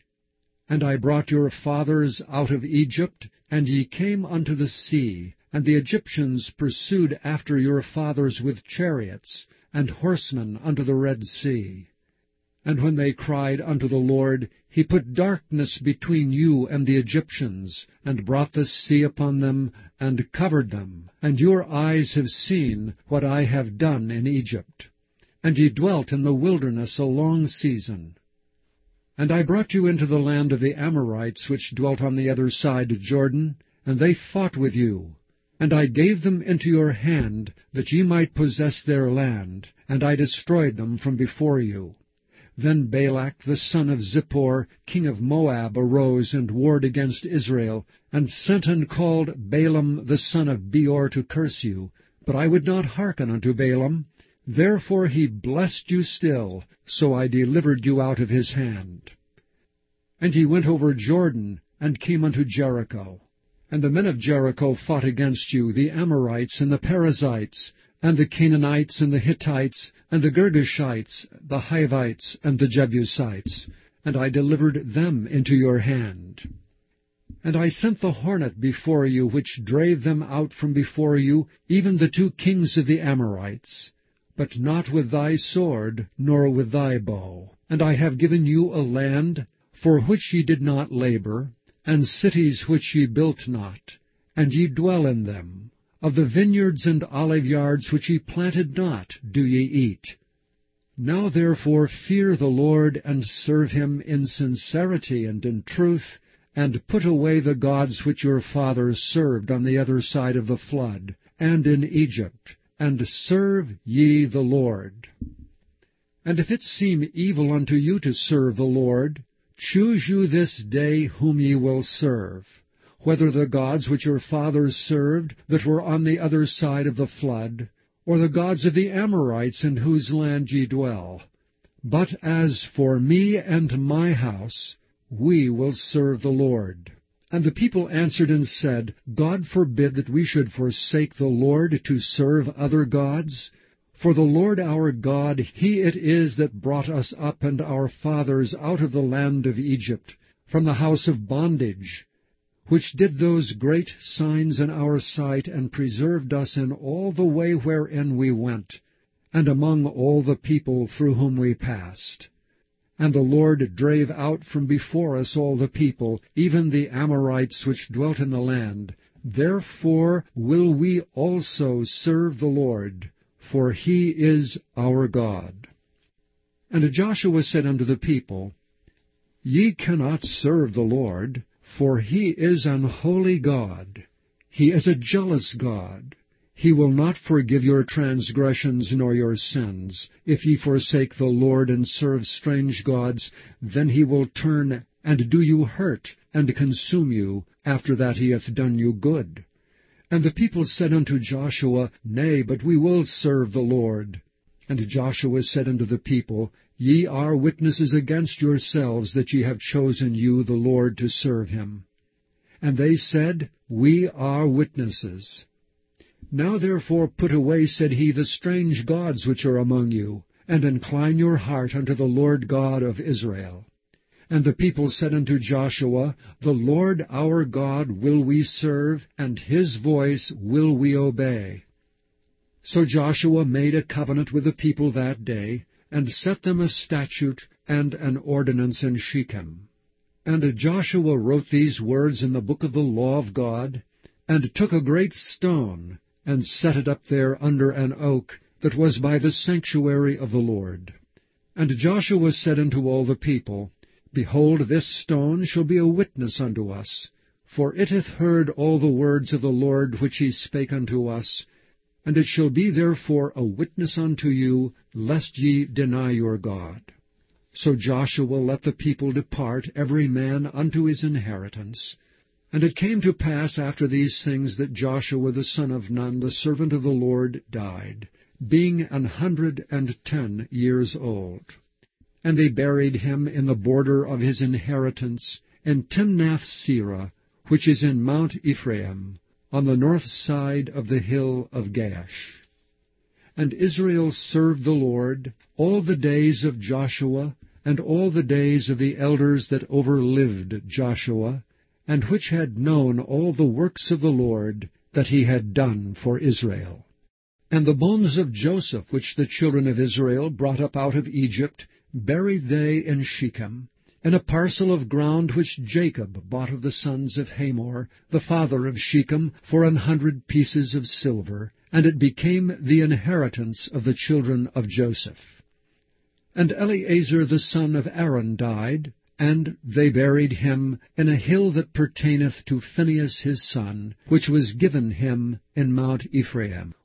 And I brought your fathers out of Egypt, and ye came unto the sea, and the Egyptians pursued after your fathers with chariots and horsemen unto the Red Sea. And when they cried unto the Lord, he put darkness between you and the Egyptians, and brought the sea upon them, and covered them. And your eyes have seen what I have done in Egypt. And ye dwelt in the wilderness a long season. And I brought you into the land of the Amorites, which dwelt on the other side of Jordan, and they fought with you. And I gave them into your hand, that ye might possess their land, and I destroyed them from before you. Then Balak the son of Zippor, king of Moab, arose and warred against Israel, and sent and called Balaam the son of Beor to curse you. But I would not hearken unto Balaam. Therefore he blessed you still, so I delivered you out of his hand. And ye went over Jordan, and came unto Jericho. And the men of Jericho fought against you, the Amorites and the Perizzites, and the Canaanites and the Hittites, and the Girgashites, the Hivites, and the Jebusites, and I delivered them into your hand. And I sent the hornet before you, which drave them out from before you, even the two kings of the Amorites, but not with thy sword, nor with thy bow. And I have given you a land, for which ye did not labor, and cities which ye built not, and ye dwell in them. Of the vineyards and oliveyards which ye planted not do ye eat. Now therefore fear the Lord, and serve him in sincerity and in truth, and put away the gods which your fathers served on the other side of the flood, and in Egypt, and serve ye the Lord. And if it seem evil unto you to serve the Lord, choose you this day whom ye will serve, whether the gods which your fathers served that were on the other side of the flood, or the gods of the Amorites in whose land ye dwell. But as for me and my house, we will serve the Lord. And the people answered and said, God forbid that we should forsake the Lord to serve other gods. For the Lord our God, he it is that brought us up and our fathers out of the land of Egypt, from the house of bondage, which did those great signs in our sight, and preserved us in all the way wherein we went, and among all the people through whom we passed. And the Lord drave out from before us all the people, even the Amorites which dwelt in the land, Therefore will we also serve the Lord, for he is our God. And Joshua said unto the people, Ye cannot serve the Lord, for he is an holy God. He is a jealous God. He will not forgive your transgressions nor your sins. If ye forsake the Lord and serve strange gods, then he will turn and do you hurt, and consume you, after that he hath done you good. And the people said unto Joshua, Nay, but we will serve the Lord. And Joshua said unto the people, Ye are witnesses against yourselves that ye have chosen you the Lord to serve him. And they said, We are witnesses. Now therefore put away, said he, the strange gods which are among you, and incline your heart unto the Lord God of Israel. And the people said unto Joshua, The Lord our God will we serve, and his voice will we obey. So Joshua made a covenant with the people that day, and set them a statute and an ordinance in Shechem. And Joshua wrote these words in the book of the law of God, and took a great stone, and set it up there under an oak that was by the sanctuary of the Lord. And Joshua said unto all the people, Behold, this stone shall be a witness unto us, for it hath heard all the words of the Lord which he spake unto us, and it shall be therefore a witness unto you, lest ye deny your God. So Joshua let the people depart, every man unto his inheritance. And it came to pass after these things that Joshua the son of Nun, the servant of the Lord, died, being an hundred and ten years old. And they buried him in the border of his inheritance, in Timnath-serah, which is in Mount Ephraim, on the north side of the hill of Gaash. And Israel served the Lord all the days of Joshua, and all the days of the elders that overlived Joshua, and which had known all the works of the Lord that he had done for Israel. And the bones of Joseph, which the children of Israel brought up out of Egypt, buried they in Shechem, in a parcel of ground which Jacob bought of the sons of Hamor, the father of Shechem, for an hundred pieces of silver, and it became the inheritance of the children of Joseph. And Eleazar the son of Aaron died, and they buried him in a hill that pertaineth to Phinehas his son, which was given him in Mount Ephraim.